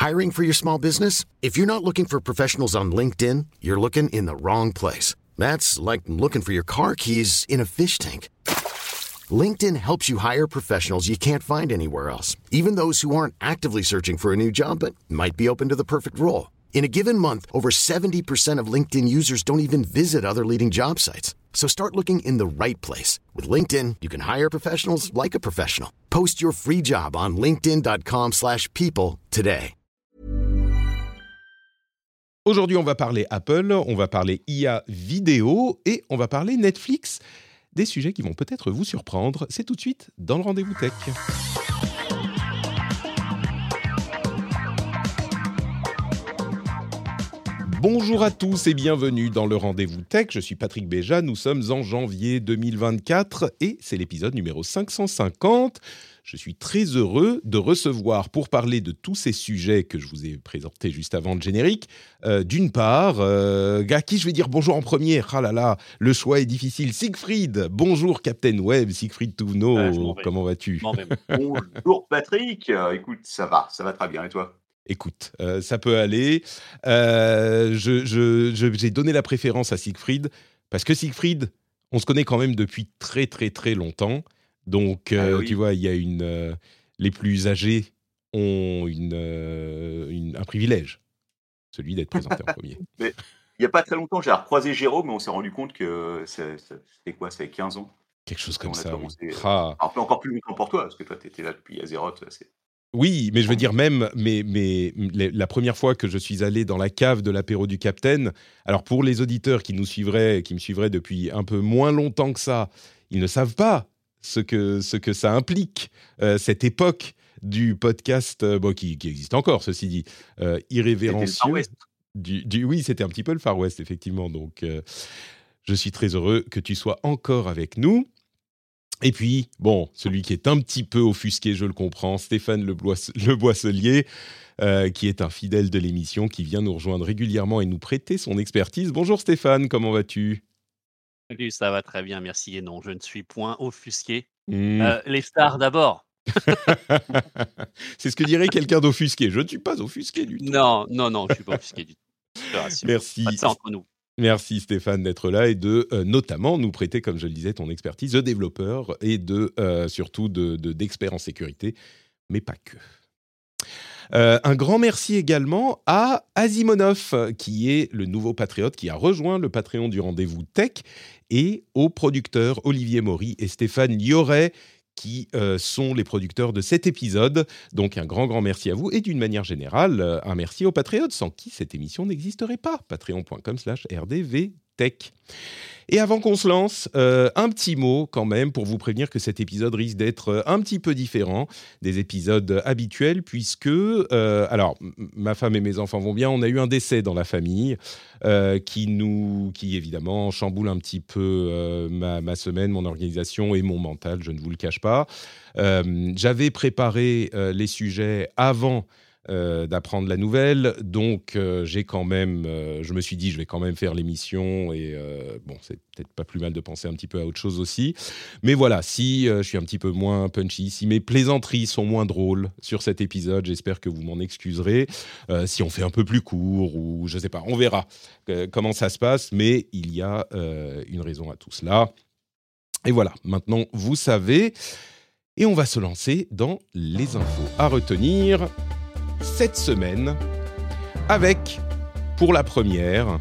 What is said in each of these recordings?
Hiring for your small business? If you're not looking for professionals on LinkedIn, you're looking in the wrong place. That's like looking for your car keys in a fish tank. LinkedIn helps you hire professionals you can't find anywhere else, even those who aren't actively searching for a new job but might be open to the perfect role. In a given month, over 70% of LinkedIn users don't even visit other leading job sites. So start looking in the right place. With LinkedIn, you can hire professionals like a professional. Post your free job on linkedin.com/people today. Aujourd'hui, on va parler Apple, on va parler IA vidéo et on va parler Netflix. Des sujets qui vont peut-être vous surprendre. C'est tout de suite dans le Rendez-vous Tech. Bonjour à tous et bienvenue dans le Rendez-vous Tech. Je suis Patrick Béja, nous sommes en janvier 2024 et c'est l'épisode numéro 550. Je suis très heureux de recevoir, pour parler de tous ces sujets que je vous ai présentés juste avant le générique, d'une part, à qui je vais dire bonjour en premier. Ah là là, le choix est difficile. Siegfried, bonjour Captain Web, Siegfried Touvenot, comment vas-tu ? Bonjour Patrick, écoute, ça va très bien et toi ? Écoute, ça peut aller. J'ai donné la préférence à Siegfried parce que Siegfried, on se connaît quand même depuis très très très longtemps. Donc, oui. tu vois, il y a les plus âgés ont un privilège, celui d'être présenté en premier. Mais il n'y a pas très longtemps, j'ai recroisé Jérôme, mais on s'est rendu compte que c'était quoi ? Ça fait 15 ans. Quelque chose comme On a ça, oui. commencé, Ah. alors, encore plus longtemps pour toi, parce que toi, tu étais là depuis Azeroth. Oui, mais je veux dire même, la première fois que je suis allé dans la cave de l'apéro du Capitaine, alors pour les auditeurs qui me suivraient depuis un peu moins longtemps que ça, ils ne savent pas ce que ça implique, cette époque du podcast, qui existe encore, ceci dit, irrévérencieux. C'était le Far West. Oui, c'était un petit peu le Far West, effectivement. Donc, je suis très heureux que tu sois encore avec nous. Et puis, bon, celui qui est un petit peu offusqué, je le comprends, Stéphane Le Boisselier, qui est un fidèle de l'émission, qui vient nous rejoindre régulièrement et nous prêter son expertise. Bonjour Stéphane, comment vas-tu ? Salut, ça va très bien, merci. Et non, je ne suis point offusqué. Les stars d'abord. C'est ce que dirait quelqu'un d'offusqué. Je ne suis pas offusqué du tout. Non, je ne suis pas offusqué du tout. Je te rassure. Merci. Pas de ça entre nous. Merci Stéphane d'être là et de notamment nous prêter, comme je le disais, ton expertise de développeur et surtout d'expert en sécurité, mais pas que. Un grand merci également à Asimonov, qui est le nouveau patriote qui a rejoint le Patreon du Rendez-vous Tech, et aux producteurs Olivier Maury et Stéphane Lioret, qui sont les producteurs de cet épisode. Donc un grand merci à vous et d'une manière générale, un merci aux patriotes sans qui cette émission n'existerait pas. patreon.com/rdvtech. Et avant qu'on se lance, un petit mot quand même pour vous prévenir que cet épisode risque d'être un petit peu différent des épisodes habituels puisque, alors, ma femme et mes enfants vont bien, on a eu un décès dans la famille qui évidemment chamboule un petit peu ma semaine, mon organisation et mon mental, je ne vous le cache pas. J'avais préparé les sujets avant d'apprendre la nouvelle, donc je me suis dit je vais quand même faire l'émission et c'est peut-être pas plus mal de penser un petit peu à autre chose aussi, mais voilà, si je suis un petit peu moins punchy, si mes plaisanteries sont moins drôles sur cet épisode, j'espère que vous m'en excuserez, si on fait un peu plus court ou je sais pas, on verra comment ça se passe, mais il y a une raison à tout cela. Et voilà, maintenant vous savez, et on va se lancer dans les infos à retenir cette semaine, avec, pour la première,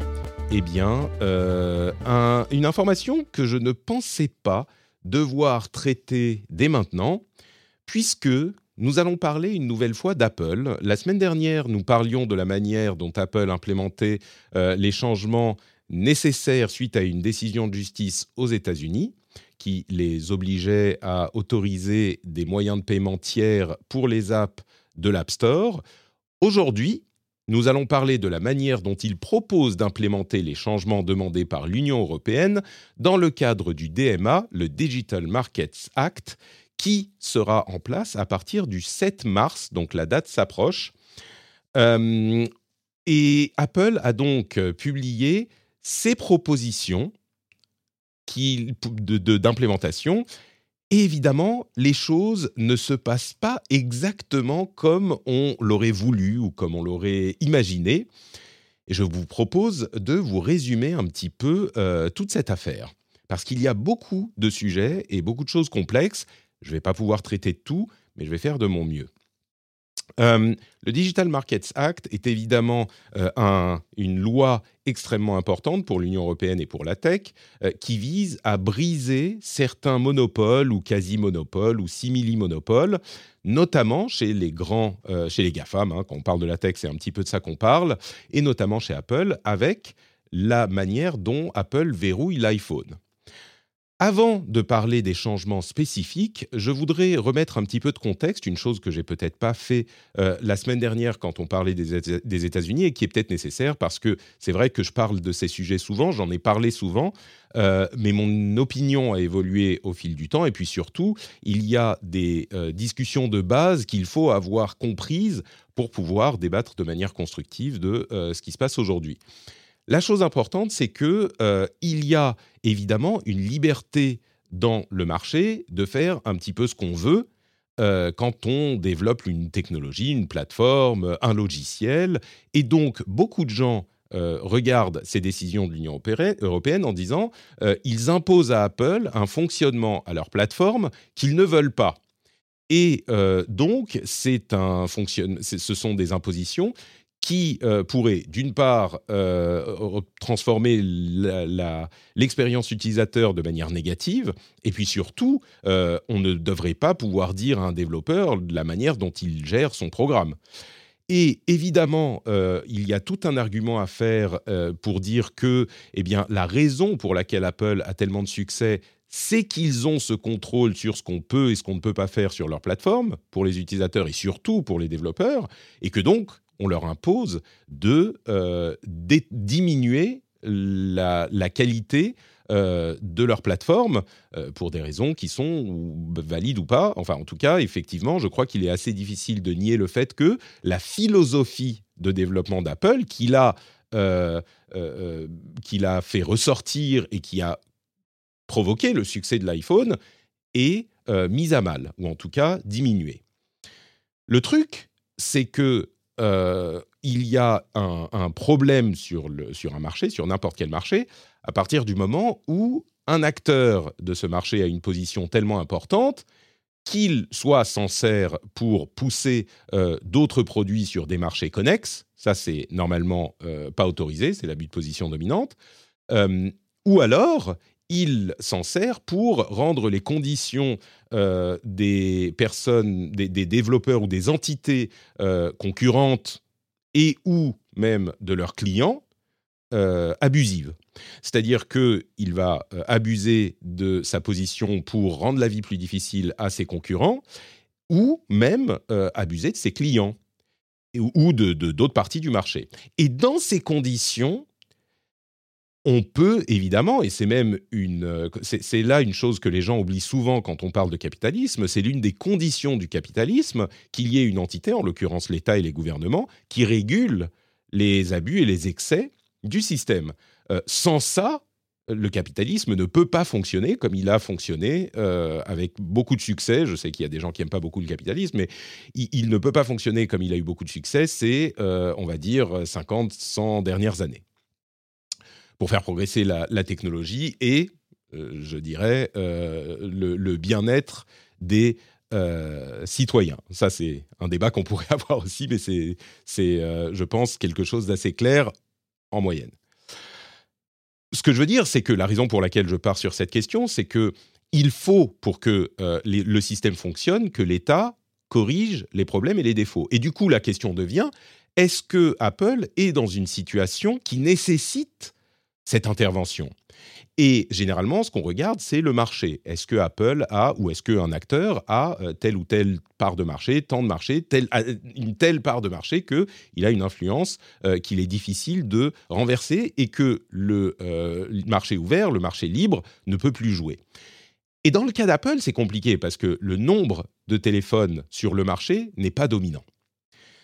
une information que je ne pensais pas devoir traiter dès maintenant, puisque nous allons parler une nouvelle fois d'Apple. La semaine dernière, nous parlions de la manière dont Apple implémentait les changements nécessaires suite à une décision de justice aux États-Unis, qui les obligeait à autoriser des moyens de paiement tiers pour les apps de l'App Store. Aujourd'hui, nous allons parler de la manière dont il propose d'implémenter les changements demandés par l'Union européenne dans le cadre du DMA, le Digital Markets Act, qui sera en place à partir du 7 mars, donc la date s'approche. Et Apple a donc publié ses propositions d'implémentation. Et évidemment, les choses ne se passent pas exactement comme on l'aurait voulu ou comme on l'aurait imaginé. Et je vous propose de vous résumer un petit peu toute cette affaire. Parce qu'il y a beaucoup de sujets et beaucoup de choses complexes. Je ne vais pas pouvoir traiter de tout, mais je vais faire de mon mieux. Le Digital Markets Act est évidemment une loi extrêmement importante pour l'Union européenne et pour la tech, qui vise à briser certains monopoles ou quasi-monopoles ou simili-monopoles, notamment chez les grands, chez les GAFAM, hein, quand on parle de la tech, c'est un petit peu de ça qu'on parle, et notamment chez Apple, avec la manière dont Apple verrouille l'iPhone. Avant de parler des changements spécifiques, je voudrais remettre un petit peu de contexte, une chose que j'ai peut-être pas fait la semaine dernière quand on parlait des États-Unis et qui est peut-être nécessaire parce que c'est vrai que je parle de ces sujets souvent, j'en ai parlé souvent, mais mon opinion a évolué au fil du temps et puis surtout, il y a des discussions de base qu'il faut avoir comprises pour pouvoir débattre de manière constructive de ce qui se passe aujourd'hui. La chose importante, c'est que il y a évidemment une liberté dans le marché de faire un petit peu ce qu'on veut quand on développe une technologie, une plateforme, un logiciel. Et donc, beaucoup de gens regardent ces décisions de l'Union européenne en disant ils imposent à Apple un fonctionnement à leur plateforme qu'ils ne veulent pas. Et donc, ce sont des impositions qui pourrait, d'une part, transformer l'expérience utilisateur de manière négative, et puis surtout, on ne devrait pas pouvoir dire à un développeur la manière dont il gère son programme. Et évidemment, il y a tout un argument à faire pour dire que la raison pour laquelle Apple a tellement de succès, c'est qu'ils ont ce contrôle sur ce qu'on peut et ce qu'on ne peut pas faire sur leur plateforme, pour les utilisateurs et surtout pour les développeurs, et que donc, on leur impose de diminuer la qualité de leur plateforme pour des raisons qui sont valides ou pas. Enfin, en tout cas, effectivement, je crois qu'il est assez difficile de nier le fait que la philosophie de développement d'Apple, qu'il a fait ressortir et qui a provoqué le succès de l'iPhone, est mise à mal, ou en tout cas diminuée. Le truc, c'est que il y a un problème sur un marché, sur n'importe quel marché, à partir du moment où un acteur de ce marché a une position tellement importante qu'il soit s'en sert pour pousser d'autres produits sur des marchés connexes, ça c'est normalement pas autorisé, c'est l'abus de position dominante, ou alors il s'en sert pour rendre les conditions des personnes, des développeurs ou des entités concurrentes et ou même de leurs clients abusives. C'est-à-dire qu'il va abuser de sa position pour rendre la vie plus difficile à ses concurrents ou même abuser de ses clients ou d'autres parties du marché. Et dans ces conditions, on peut évidemment, et c'est même c'est là une chose que les gens oublient souvent quand on parle de capitalisme, c'est l'une des conditions du capitalisme qu'il y ait une entité, en l'occurrence l'État et les gouvernements, qui régulent les abus et les excès du système. Sans ça, le capitalisme ne peut pas fonctionner comme il a fonctionné avec beaucoup de succès. Je sais qu'il y a des gens qui n'aiment pas beaucoup le capitalisme, mais il ne peut pas fonctionner comme il a eu beaucoup de succès ces, on va dire, 50, 100 dernières années. Pour faire progresser la technologie et, je dirais, le bien-être des citoyens. Ça, c'est un débat qu'on pourrait avoir aussi, mais c'est je pense, quelque chose d'assez clair en moyenne. Ce que je veux dire, c'est que la raison pour laquelle je pars sur cette question, c'est qu'il faut, pour que le système fonctionne, que l'État corrige les problèmes et les défauts. Et du coup, la question devient, est-ce que Apple est dans une situation qui nécessite cette intervention? Et généralement, ce qu'on regarde, c'est le marché. Est-ce que Apple a, ou est-ce qu'un acteur a telle ou telle part de marché, tant de marché, une telle part de marché qu'il a une influence qu'il est difficile de renverser et que le marché ouvert, le marché libre, ne peut plus jouer. Et dans le cas d'Apple, c'est compliqué parce que le nombre de téléphones sur le marché n'est pas dominant.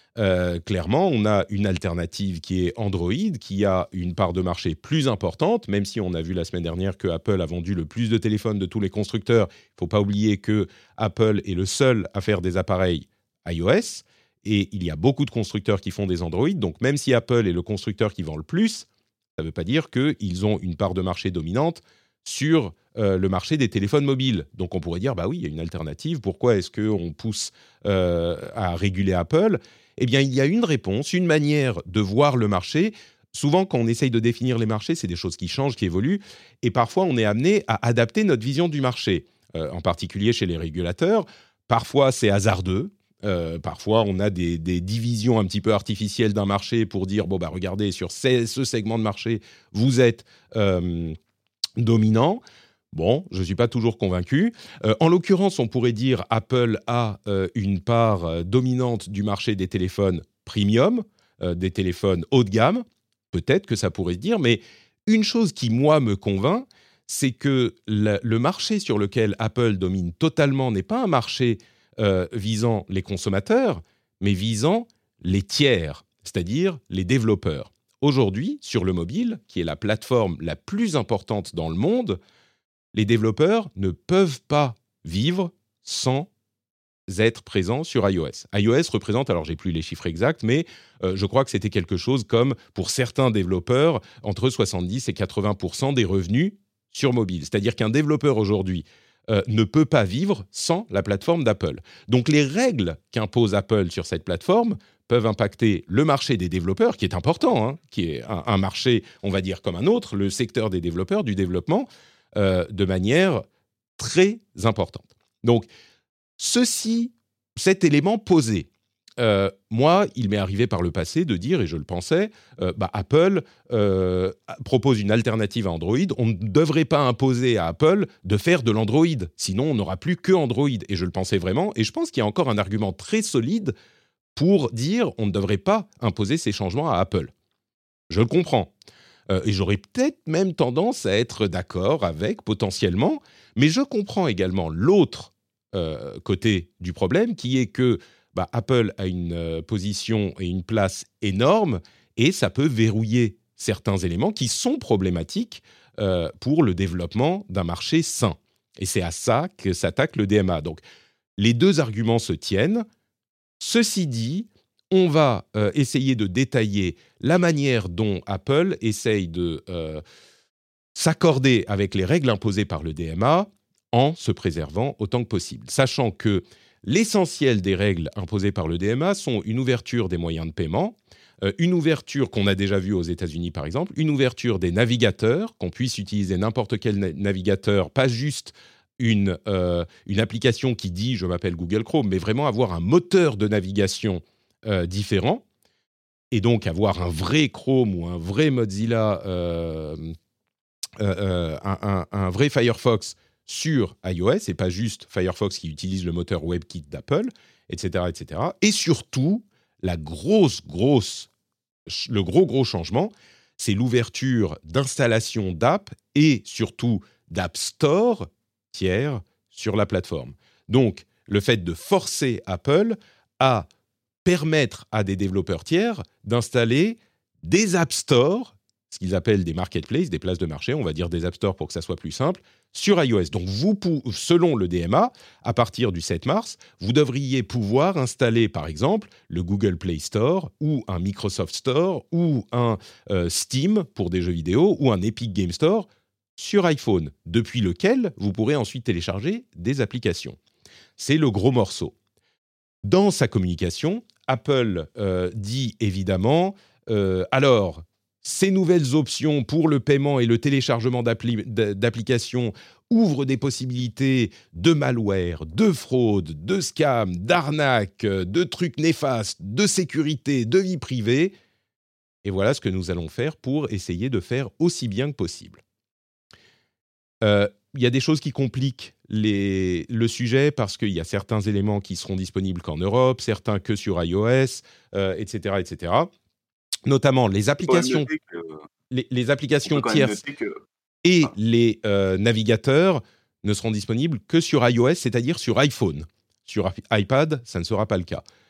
Clairement, on a une alternative qui est Android, qui a une part de marché plus importante, même si on a vu la semaine dernière que Apple a vendu le plus de téléphones de tous les constructeurs. Il ne faut pas oublier que Apple est le seul à faire des appareils iOS, et il y a beaucoup de constructeurs qui font des Android. Donc même si Apple est le constructeur qui vend le plus, ça ne veut pas dire qu'ils ont une part de marché dominante sur le marché des téléphones mobiles. Donc on pourrait dire, bah oui, il y a une alternative. Pourquoi est-ce qu'on pousse à réguler Apple ? Eh bien, il y a une réponse, une manière de voir le marché. Souvent, quand on essaye de définir les marchés, c'est des choses qui changent, qui évoluent. Et parfois, on est amené à adapter notre vision du marché, en particulier chez les régulateurs. Parfois, c'est hasardeux. Parfois, on a des divisions un petit peu artificielles d'un marché pour dire, bon, bah, regardez, sur ce segment de marché, vous êtes dominant. Bon, je ne suis pas toujours convaincu. En l'occurrence, on pourrait dire Apple a une part dominante du marché des téléphones premium, des téléphones haut de gamme. Peut-être que ça pourrait se dire, mais une chose qui, moi, me convainc, c'est que le marché sur lequel Apple domine totalement n'est pas un marché visant les consommateurs, mais visant les tiers, c'est-à-dire les développeurs. Aujourd'hui, sur le mobile, qui est la plateforme la plus importante dans le monde, les développeurs ne peuvent pas vivre sans être présents sur iOS. iOS représente, alors j'ai plus les chiffres exacts, mais je crois que c'était quelque chose comme, pour certains développeurs, entre 70 et 80% des revenus sur mobile. C'est-à-dire qu'un développeur aujourd'hui ne peut pas vivre sans la plateforme d'Apple. Donc les règles qu'impose Apple sur cette plateforme peuvent impacter le marché des développeurs, qui est important, hein, qui est un marché, on va dire, comme un autre, le secteur des développeurs, du développement, de manière très importante. Donc, cet élément posé, moi, il m'est arrivé par le passé de dire, et je le pensais, Apple propose une alternative à Android. On ne devrait pas imposer à Apple de faire de l'Android, sinon on n'aura plus que Android. Et je le pensais vraiment, et je pense qu'il y a encore un argument très solide pour dire on ne devrait pas imposer ces changements à Apple. Je le comprends. Et j'aurais peut-être même tendance à être d'accord avec, potentiellement, mais je comprends également l'autre côté du problème, qui est que Apple a une position et une place énorme, et ça peut verrouiller certains éléments qui sont problématiques pour le développement d'un marché sain. Et c'est à ça que s'attaque le DMA. Donc, les deux arguments se tiennent. Ceci dit, on va essayer de détailler la manière dont Apple essaye de s'accorder avec les règles imposées par le DMA en se préservant autant que possible. Sachant que l'essentiel des règles imposées par le DMA sont une ouverture des moyens de paiement, une ouverture qu'on a déjà vue aux États-Unis par exemple, une ouverture des navigateurs, qu'on puisse utiliser n'importe quel navigateur, pas juste une application qui dit « je m'appelle Google Chrome », mais vraiment avoir un moteur de navigation différent, et donc avoir un vrai Chrome ou un vrai Mozilla, un vrai Firefox sur iOS, et pas juste Firefox qui utilise le moteur WebKit d'Apple, etc., etc. Et surtout, le gros changement, c'est l'ouverture d'installation d'app et surtout d'App Store tiers sur la plateforme. Donc, le fait de forcer Apple à permettre à des développeurs tiers d'installer des App Store, ce qu'ils appellent des marketplaces, des places de marché, on va dire des App Store pour que ça soit plus simple, sur iOS. Donc, selon le DMA, à partir du 7 mars, vous devriez pouvoir installer, par exemple, le Google Play Store ou un Microsoft Store ou un Steam pour des jeux vidéo ou un Epic Game Store sur iPhone, depuis lequel vous pourrez ensuite télécharger des applications. C'est le gros morceau. Dans sa communication, Apple dit évidemment alors, ces nouvelles options pour le paiement et le téléchargement d'applications ouvrent des possibilités de malware, de fraude, de scam, d'arnaque, de trucs néfastes, de sécurité, de vie privée. Et voilà ce que nous allons faire pour essayer de faire aussi bien que possible. Il y a des choses qui compliquent le sujet parce qu'il y a certains éléments qui seront disponibles qu'en Europe, certains que sur iOS, etc., etc. Notamment les applications, les applications tierces et les navigateurs ne seront disponibles que sur iOS, c'est-à-dire sur iPhone. Sur iPad, ça ne sera pas le cas.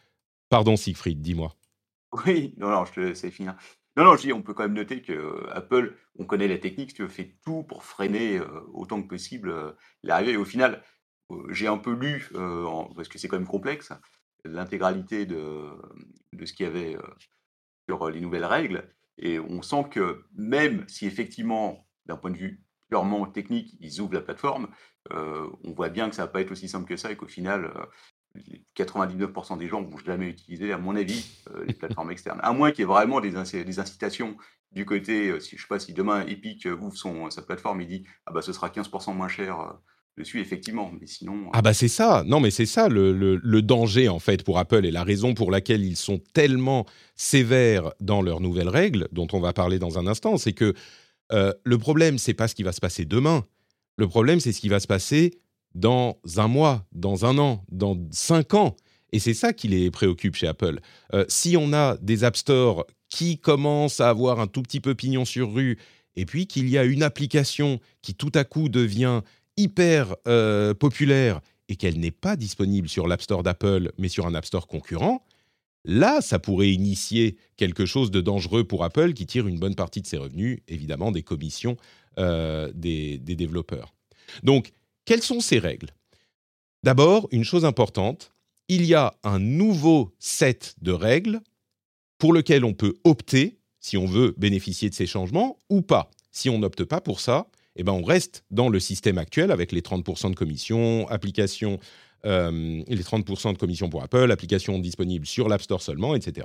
Pardon, Siegfried, dis-moi. Oui, non, je te laisse finir. Non, je dis, on peut quand même noter que Apple, on connaît la technique, si tu veux, fait tout pour freiner autant que possible l'arrivée. Et au final, j'ai un peu lu, parce que c'est quand même complexe, l'intégralité de ce qu'il y avait sur les nouvelles règles. Et on sent que même si effectivement, d'un point de vue purement technique, ils ouvrent la plateforme, on voit bien que ça va pas être aussi simple que ça et qu'au final, 99% des gens vont jamais utiliser, à mon avis, les plateformes externes. À moins qu'il y ait vraiment des incitations du côté, si, je sais pas, si demain Epic ouvre sa plateforme, il dit ah bah ce sera 15% moins cher dessus, effectivement. Mais sinon, Ah bah c'est ça, non mais c'est ça le danger en fait pour Apple et la raison pour laquelle ils sont tellement sévères dans leurs nouvelles règles, dont on va parler dans un instant, c'est que le problème c'est pas ce qui va se passer demain, le problème c'est ce qui va se passer dans un mois, dans un an, dans 5 ans. Et c'est ça qui les préoccupe chez Apple. Si on a des App Store qui commencent à avoir un tout petit peu pignon sur rue, et puis qu'il y a une application qui tout à coup devient hyper populaire et qu'elle n'est pas disponible sur l'App Store d'Apple, mais sur un App Store concurrent, là, ça pourrait initier quelque chose de dangereux pour Apple qui tire une bonne partie de ses revenus, évidemment, des commissions des développeurs. Donc, quelles sont ces règles ? D'abord, une chose importante, il y a un nouveau set de règles pour lequel on peut opter si on veut bénéficier de ces changements ou pas. Si on n'opte pas pour ça, eh ben on reste dans le système actuel avec les 30% de commission, application, les 30% de commission pour Apple, application disponible sur l'App Store seulement, etc.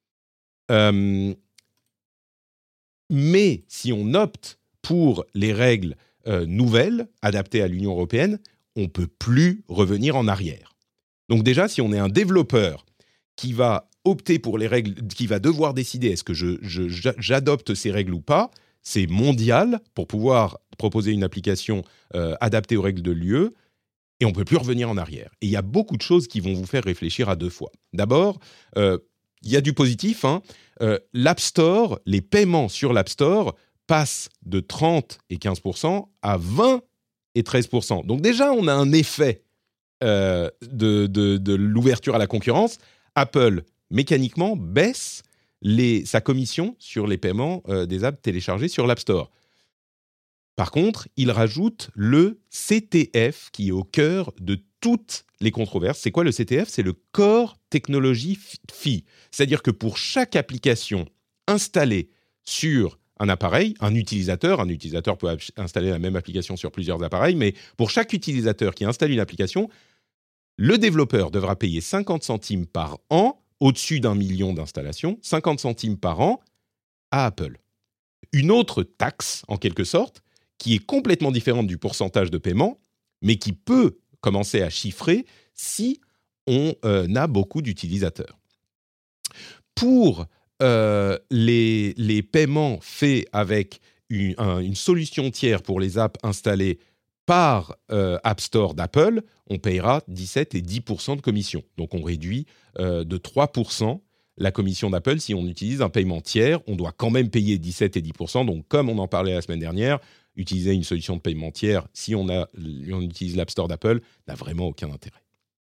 Mais si on opte pour les règles nouvelles, adaptées à l'Union européenne, on ne peut plus revenir en arrière. Donc déjà, si on est un développeur qui va opter pour les règles, qui va devoir décider est-ce que j'adopte ces règles ou pas, c'est mondial pour pouvoir proposer une application adaptée aux règles de l'UE, et on ne peut plus revenir en arrière. Et il y a beaucoup de choses qui vont vous faire réfléchir à deux fois. D'abord, il y a du positif. L'App Store, les paiements sur l'App Store passent de 30 et 15% à 20 et 13%. Donc déjà, on a un effet de l'ouverture à la concurrence. Apple, mécaniquement, baisse sa commission sur les paiements des apps téléchargées sur l'App Store. Par contre, il rajoute le CTF qui est au cœur de toutes les controverses. C'est quoi le CTF ? C'est le Core Technology Fee. C'est-à-dire que pour chaque application installée sur un appareil, un utilisateur peut installer la même application sur plusieurs appareils, mais pour chaque utilisateur qui installe une application, le développeur devra payer 50 centimes par an, au-dessus d'1 million d'installations, 50 centimes par an à Apple. Une autre taxe, en quelque sorte, qui est complètement différente du pourcentage de paiement, mais qui peut commencer à chiffrer si on a beaucoup d'utilisateurs. Pour les paiements faits avec une solution tiers pour les apps installées par App Store d'Apple, on payera 17 et 10% de commission. Donc on réduit de 3% la commission d'Apple. Si on utilise un paiement tiers, on doit quand même payer 17 et 10%. Donc comme on en parlait la semaine dernière, utiliser une solution de paiement tiers, si on utilise l'App Store d'Apple, n'a vraiment aucun intérêt.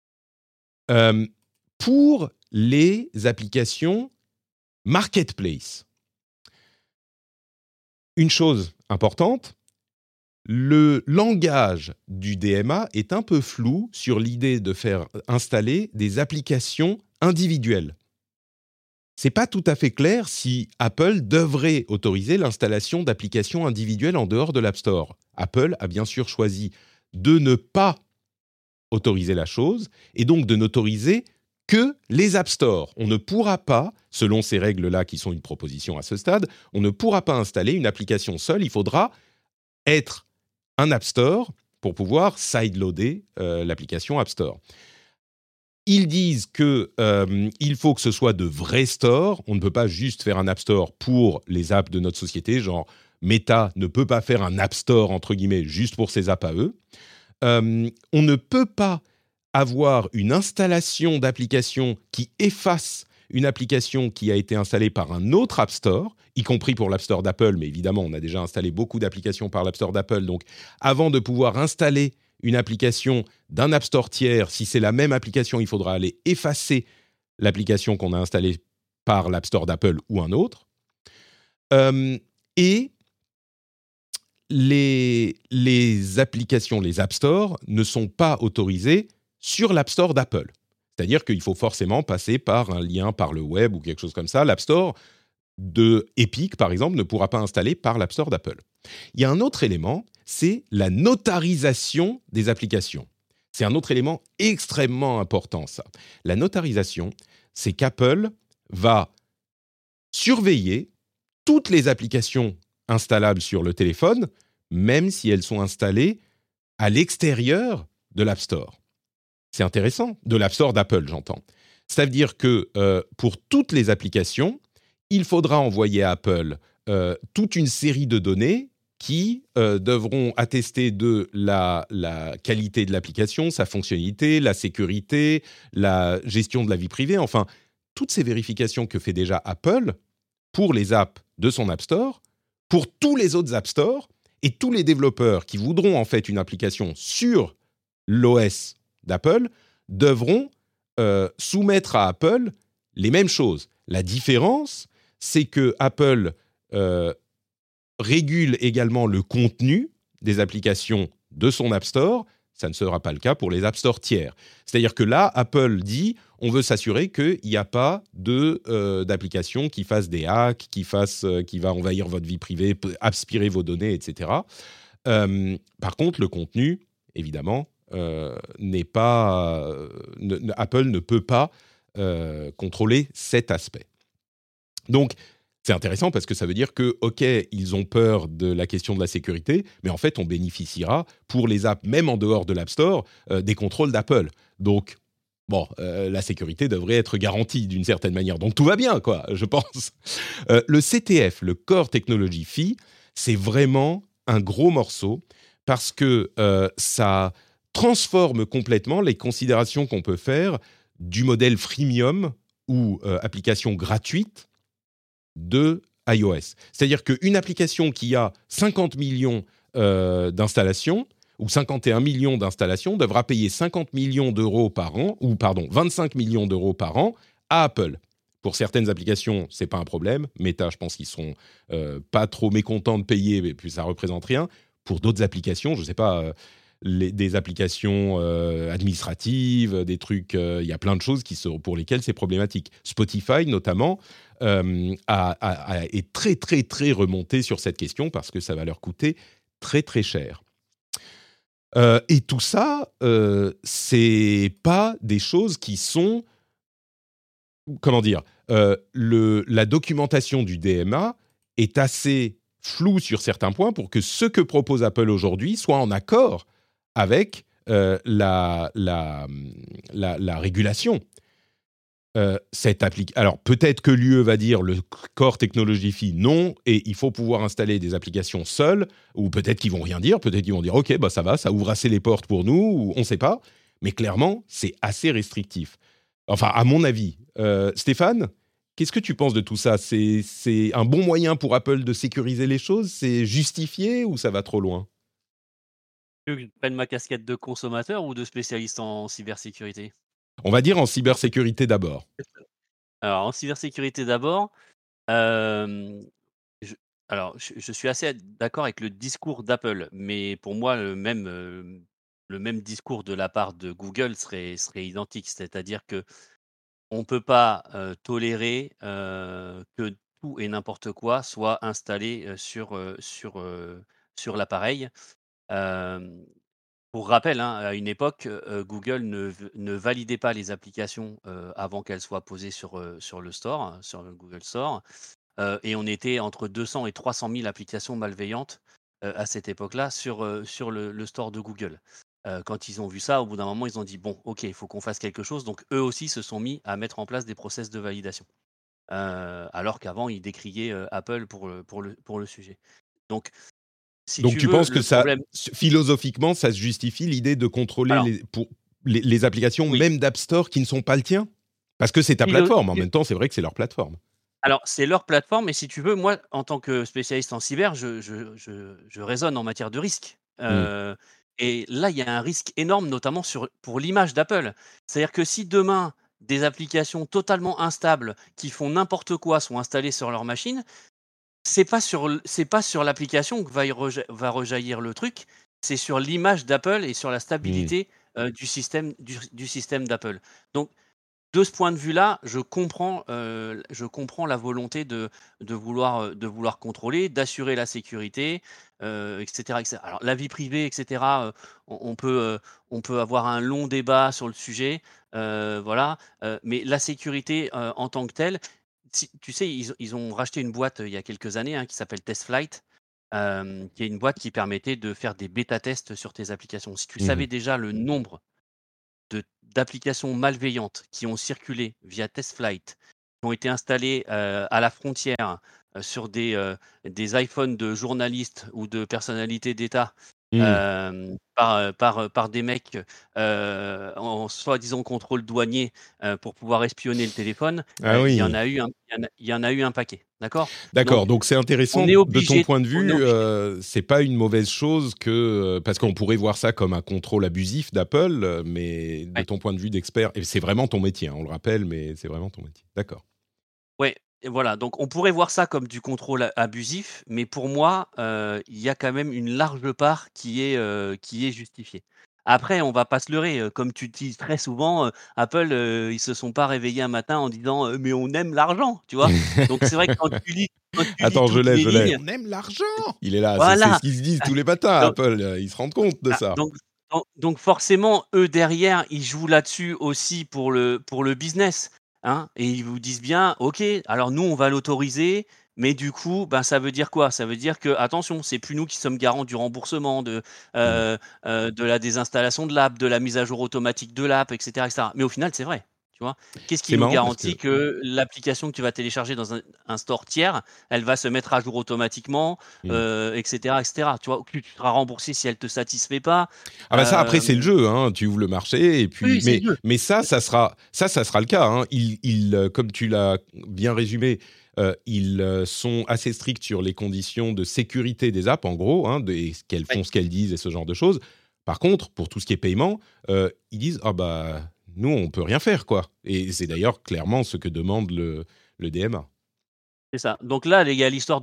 Pour les applications Marketplace, une chose importante, le langage du DMA est un peu flou sur l'idée de faire installer des applications individuelles. C'est pas tout à fait clair si Apple devrait autoriser l'installation d'applications individuelles en dehors de l'App Store. Apple a bien sûr choisi de ne pas autoriser la chose et donc de n'autoriser que les App Store. On ne pourra pas, selon ces règles-là qui sont une proposition à ce stade, on ne pourra pas installer une application seule. Il faudra être un App Store pour pouvoir sideloader l'application App Store. Ils disent qu'il faut que ce soit de vrais stores. On ne peut pas juste faire un App Store pour les apps de notre société. Genre, Meta ne peut pas faire un App Store, entre guillemets, juste pour ses apps à eux. On ne peut pas avoir une installation d'application qui efface une application qui a été installée par un autre App Store, y compris pour l'App Store d'Apple. Mais évidemment, on a déjà installé beaucoup d'applications par l'App Store d'Apple. Donc, avant de pouvoir installer une application d'un App Store tiers, si c'est la même application, il faudra aller effacer l'application qu'on a installée par l'App Store d'Apple ou un autre. Et les applications, les App Store, ne sont pas autorisées sur l'App Store d'Apple. C'est-à-dire qu'il faut forcément passer par un lien par le web ou quelque chose comme ça. L'App Store de Epic, par exemple, ne pourra pas installer par l'App Store d'Apple. Il y a un autre élément, c'est la notarisation des applications. C'est un autre élément extrêmement important, ça. La notarisation, c'est qu'Apple va surveiller toutes les applications installables sur le téléphone, même si elles sont installées à l'extérieur de l'App Store. C'est intéressant, de l'App Store d'Apple, j'entends. Ça veut dire que pour toutes les applications, il faudra envoyer à Apple toute une série de données qui devront attester de la qualité de l'application, sa fonctionnalité, la sécurité, la gestion de la vie privée, enfin, toutes ces vérifications que fait déjà Apple pour les apps de son App Store, pour tous les autres App Store, et tous les développeurs qui voudront en fait une application sur l'OS d'Apple devront soumettre à Apple les mêmes choses. La différence, c'est que Apple régule également le contenu des applications de son App Store. Ça ne sera pas le cas pour les App Store tiers. C'est-à-dire que là, Apple dit, on veut s'assurer qu'il n'y a pas d'application qui fasse des hacks, qui va envahir votre vie privée, aspirer vos données, etc. Par contre, le contenu, évidemment, Apple ne peut pas contrôler cet aspect. Donc, c'est intéressant parce que ça veut dire que, OK, ils ont peur de la question de la sécurité, mais en fait, on bénéficiera pour les apps, même en dehors de l'App Store, des contrôles d'Apple. Donc, bon, la sécurité devrait être garantie d'une certaine manière. Donc, tout va bien, quoi, je pense. Le CTF, le Core Technology Fee, c'est vraiment un gros morceau parce que ça transforme complètement les considérations qu'on peut faire du modèle freemium ou application gratuite de iOS. C'est-à-dire qu'une application qui a 50 millions d'installations ou 51 millions d'installations devra payer 50 millions d'euros par an, 25 millions d'euros par an à Apple. Pour certaines applications, ce n'est pas un problème. Meta, je pense qu'ils ne sont pas trop mécontents de payer, mais puis ça ne représente rien. Pour d'autres applications, je ne sais pas, des applications administratives, des trucs, il y a plein de choses pour lesquelles c'est problématique. Spotify, notamment, est très, très, très remonté sur cette question parce que ça va leur coûter très, très cher. Et tout ça, c'est pas des choses qui sont... Comment dire la documentation du DMA est assez floue sur certains points pour que ce que propose Apple aujourd'hui soit en accord avec la régulation. Alors, peut-être que l'UE va dire le Core Technology Fee, non, et il faut pouvoir installer des applications seules, ou peut-être qu'ils vont rien dire, peut-être qu'ils vont dire « Ok, bah ça va, ça ouvre assez les portes pour nous », ou on ne sait pas. Mais clairement, c'est assez restrictif. Enfin, à mon avis. Stéphane, qu'est-ce que tu penses de tout ça ? C'est un bon moyen pour Apple de sécuriser les choses ? C'est justifié ou ça va trop loin ? Tu veux que je prenne ma casquette de consommateur ou de spécialiste en cybersécurité ? On va dire en cybersécurité d'abord. Alors, en cybersécurité d'abord, je suis assez d'accord avec le discours d'Apple, mais pour moi, le même discours de la part de Google serait identique. C'est-à-dire qu'on ne peut pas tolérer que tout et n'importe quoi soit installé sur l'appareil. Pour rappel, hein, à une époque, Google ne validait pas les applications, avant qu'elles soient posées sur le store, hein, sur le Google Store, et on était entre 200 et 300 000 applications malveillantes, à cette époque-là sur le store de Google. Quand ils ont vu ça, au bout d'un moment, ils ont dit: «Bon, OK, il faut qu'on fasse quelque chose», donc eux aussi se sont mis à mettre en place des process de validation. Alors qu'avant, ils décriaient, Apple pour le sujet. Donc si Donc tu tu veux, penses que le ça, problème philosophiquement, ça se justifie l'idée de contrôler alors les applications, oui, même d'App Store, qui ne sont pas le tien ? Parce que c'est ta philo plateforme. En même temps, c'est vrai que c'est leur plateforme. alors, c'est leur plateforme et si tu veux, moi, en tant que spécialiste en cyber, je raisonne en matière de risque. Hmm. Et là, il y a un risque énorme, notamment pour l'image d'Apple. C'est-à-dire que si demain, des applications totalement instables qui font n'importe quoi sont installées sur leur machine, c'est pas sur l'application que va rejaillir le truc, c'est sur l'image d'Apple et sur la Mmh. stabilité du système d'Apple. Donc, de ce point de vue-là, je comprends la volonté de vouloir contrôler, d'assurer la sécurité, et cetera, et cetera. Alors la vie privée, et cetera, on peut avoir un long débat sur le sujet, voilà, mais la sécurité, en tant que telle, si tu sais, ils ont racheté une boîte, il y a quelques années, hein, qui s'appelle TestFlight, qui est une boîte qui permettait de faire des bêta-tests sur tes applications. Si tu Mmh. savais déjà le nombre d'applications malveillantes qui ont circulé via TestFlight, qui ont été installées, à la frontière, sur des iPhones de journalistes ou de personnalités d'État, Mmh. par des mecs, en soi-disant contrôle douanier, pour pouvoir espionner le téléphone, Ah il y en oui. a eu il y en a eu un paquet, d'accord? D'accord, Donc donc c'est on intéressant est de ton obligé point de on est vue, obligé c'est pas une mauvaise chose que parce qu'on pourrait voir ça comme un contrôle abusif d'Apple, mais de ouais. ton point de vue d'expert et c'est vraiment ton métier, hein, on le rappelle, mais c'est vraiment ton métier. D'accord. Ouais, et voilà, donc on pourrait voir ça comme du contrôle abusif, mais pour moi, il y a quand même une large part qui est justifiée. Après, on va pas se leurrer, comme tu dis très souvent, Apple, ils se sont pas réveillés un matin en disant, «Mais on aime l'argent», tu vois? Donc c'est vrai que quand tu lis Attends, je toutes l'ai, les je l'ai. lignes, «On aime l'argent!» Il est là, c'est ce voilà, qu'ils se disent tous les matins donc Apple, ils se rendent compte de ah, ça. donc forcément, eux, derrière, ils jouent là-dessus aussi pour le business, hein, et ils vous disent bien: «OK, alors nous, on va l'autoriser, mais du coup, ben, ça veut dire quoi? Ça veut dire que attention, c'est plus nous qui sommes garants du remboursement, Mmh. de la désinstallation de l'app, de la mise à jour automatique de l'app, et cetera, et cetera». Mais au final, c'est vrai, tu vois? Qu'est-ce qui C'est nous marrant parce garantit que que l'application que tu vas télécharger dans un store tiers, elle va se mettre à jour automatiquement, mmh. et cetera, et cetera, tu vois? Que tu seras remboursé si elle te satisfait pas, Ah bah ça après c'est le hem, jeu, hein, tu ouvres le marché et puis oui, c'est le jeu. mais ça sera le cas, hein. Comme tu l'as bien résumé, ils, sont assez stricts sur les conditions de sécurité des apps en gros, hein, et qu'elles Ouais, font ce qu'elles disent et ce genre de choses. Par contre, pour tout ce qui est paiement, ils disent: «Ah bah, nous on peut rien faire quoi» et c'est d'ailleurs clairement ce que demande le DMA. c'est ça. Donc là, il y a l'histoire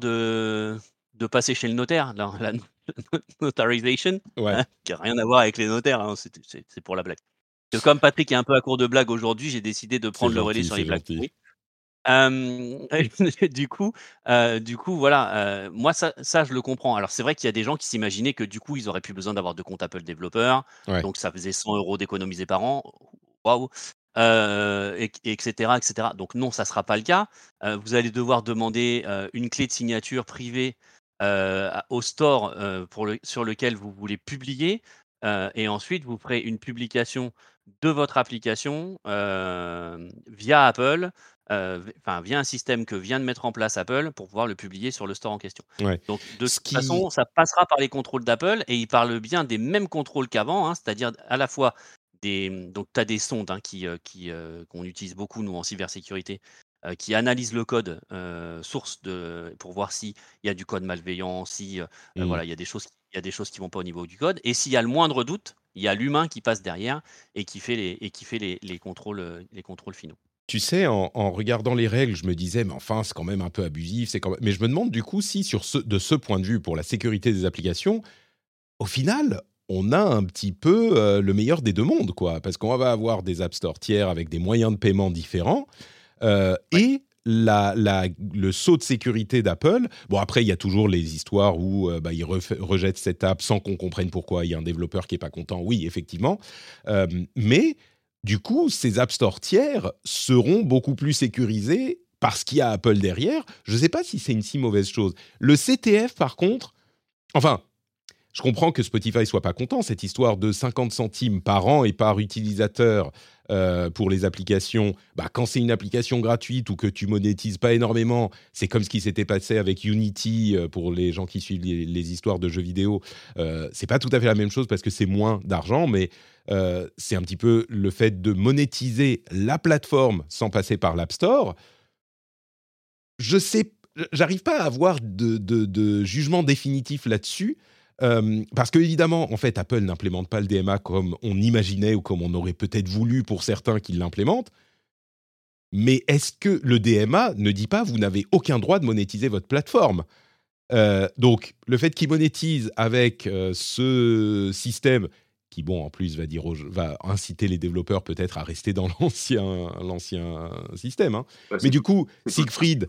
de passer chez le notaire, la notarization, Ouais, hein, qui a rien à voir avec les notaires, hein, c'est pour la blague. Que comme Patrick est un peu à court de blagues aujourd'hui, j'ai décidé de prendre le relais sur les c'est blagues gentil. pourries. Hem, du coup voilà, moi ça je le comprends. Alors c'est vrai qu'il y a des gens qui s'imaginaient que du coup, ils auraient plus besoin d'avoir de compte Apple développeur, Ouais. donc ça faisait 100 € d'économisés par an. Waouh! Et cetera, et cetera. Donc non, ça sera pas le cas. Vous allez devoir demander, une clé de signature privée, au store, sur lequel vous voulez publier, et ensuite vous ferez une publication de votre application, via Apple, enfin via un système que vient de mettre en place Apple pour pouvoir le publier sur le store en question. Ouais. Donc de Ce toute qui façon, ça passera par les contrôles d'Apple et ils parlent bien des mêmes contrôles qu'avant, hein, c'est-à-dire à la fois donc tu as des sondes, hein, qu'on utilise beaucoup nous en cybersécurité, qui analysent le code, source pour voir s'il y a du code malveillant, si, mmh. voilà, il y a des choses qui vont pas au niveau du code et s'il y a le moindre doute, il y a l'humain qui passe derrière et qui fait les contrôles finaux. Tu sais, en regardant les règles, je me disais: «Mais enfin, c'est quand même un peu abusif, c'est quand même» mais je me demande du coup si de ce point de vue, pour la sécurité des applications, au final, on a un petit peu, le meilleur des 2 mondes, quoi. Parce qu'on va avoir des app stores tiers avec des moyens de paiement différents, Ouais, et le saut de sécurité d'Apple. Bon, après, il y a toujours les histoires où, bah, ils rejettent cette app sans qu'on comprenne pourquoi. Il y a un développeur qui est pas content. Oui, effectivement. Mais du coup, ces app stores tiers seront beaucoup plus sécurisés parce qu'il y a Apple derrière. Je ne sais pas si c'est une si mauvaise chose. Le CTF, par contre, enfin, je comprends que Spotify soit pas content, cette histoire de 50 centimes par an et par utilisateur pour les applications. Bah, quand c'est une application gratuite ou que tu monétises pas énormément, c'est comme ce qui s'était passé avec Unity pour les gens qui suivent les histoires de jeux vidéo. C'est pas tout à fait la même chose parce que c'est moins d'argent, mais c'est un petit peu le fait de monétiser la plateforme sans passer par l'App Store. Je sais, j'arrive pas à avoir de jugement définitif là-dessus. Parce que évidemment, en fait, Apple n'implémente pas le DMA comme on imaginait ou comme on aurait peut-être voulu pour certains qu'ils l'implémentent. Mais est-ce que le DMA ne dit pas vous n'avez aucun droit de monétiser votre plateforme ? Donc, le fait qu'ils monétisent avec ce système qui, bon, en plus, va inciter les développeurs peut-être à rester dans l'ancien système. Hein. Ouais, Mais c'est du tout. coup, C'est tout. Siegfried,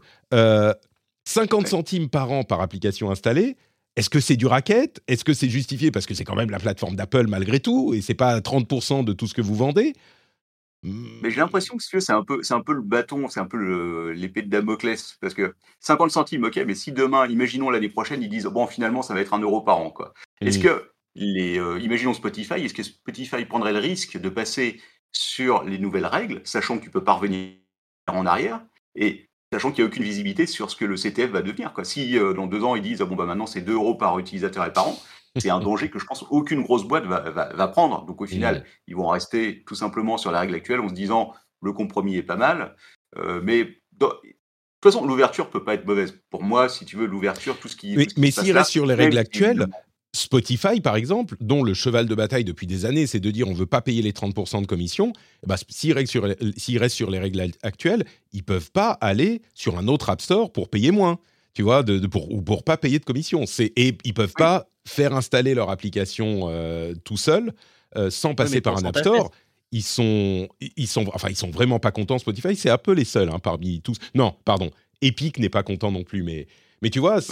50 centimes par an par application installée, est-ce que c'est du racket ? Est-ce que c'est justifié parce que c'est quand même la plateforme d'Apple malgré tout et c'est pas 30% de tout ce que vous vendez ? Mais j'ai l'impression que si tu veux, c'est un peu le bâton, c'est un peu l'épée de Damoclès. Parce que 50 centimes, ok, mais si demain, imaginons l'année prochaine, ils disent bon, finalement, ça va être 1 euro par an, quoi. Est-ce que imaginons Spotify, est-ce que Spotify prendrait le risque de passer sur les nouvelles règles, sachant que tu peux pas revenir en arrière et sachant qu'il n'y a aucune visibilité sur ce que le CTF va devenir, quoi. Si dans 2 ans, ils disent bon, bah maintenant, c'est 2 euros par utilisateur et par an, c'est un danger que je pense aucune grosse boîte va prendre. Donc au final, ils vont rester tout simplement sur la règle actuelle en se disant le compromis est pas mal. Mais de toute façon, l'ouverture peut pas être mauvaise. Pour moi, si tu veux, l'ouverture, tout ce qui Mais se passe s'il là, reste sur les même règles si actuelles, évidemment, Spotify, par exemple, dont le cheval de bataille depuis des années, c'est de dire on ne veut pas payer les 30% de commission, s'ils restent sur les règles actuelles, ils ne peuvent pas aller sur un autre App Store pour payer moins, tu vois, ou pour pas payer de commission. Et ils ne peuvent pas faire installer leur application tout seul, sans passer mais par un App pourcentage Store. Ils sont vraiment pas contents, Spotify. C'est Apple les seuls parmi tous. Non, pardon. Epic n'est pas content non plus, mais tu vois,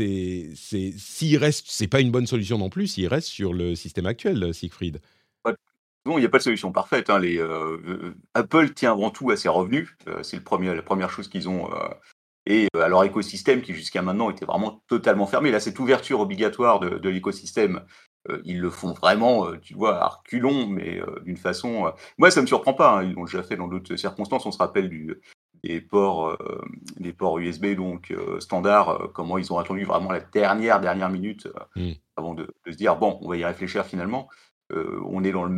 s'il reste, c'est pas une bonne solution non plus s'il reste sur le système actuel, Siegfried. bon, il n'y a pas de solution parfaite. Hein, Apple tient avant tout à ses revenus. C'est la première chose qu'ils ont. Et à leur écosystème qui jusqu'à maintenant était vraiment totalement fermé. Là, cette ouverture obligatoire de l'écosystème, ils le font vraiment, tu vois, à reculons, mais d'une façon... Moi, ça ne me surprend pas. Hein, ils l'ont déjà fait dans d'autres circonstances. On se rappelle des ports USB donc standard, comment ils ont attendu vraiment la dernière minute avant de se dire, bon, on va y réfléchir finalement. On est dans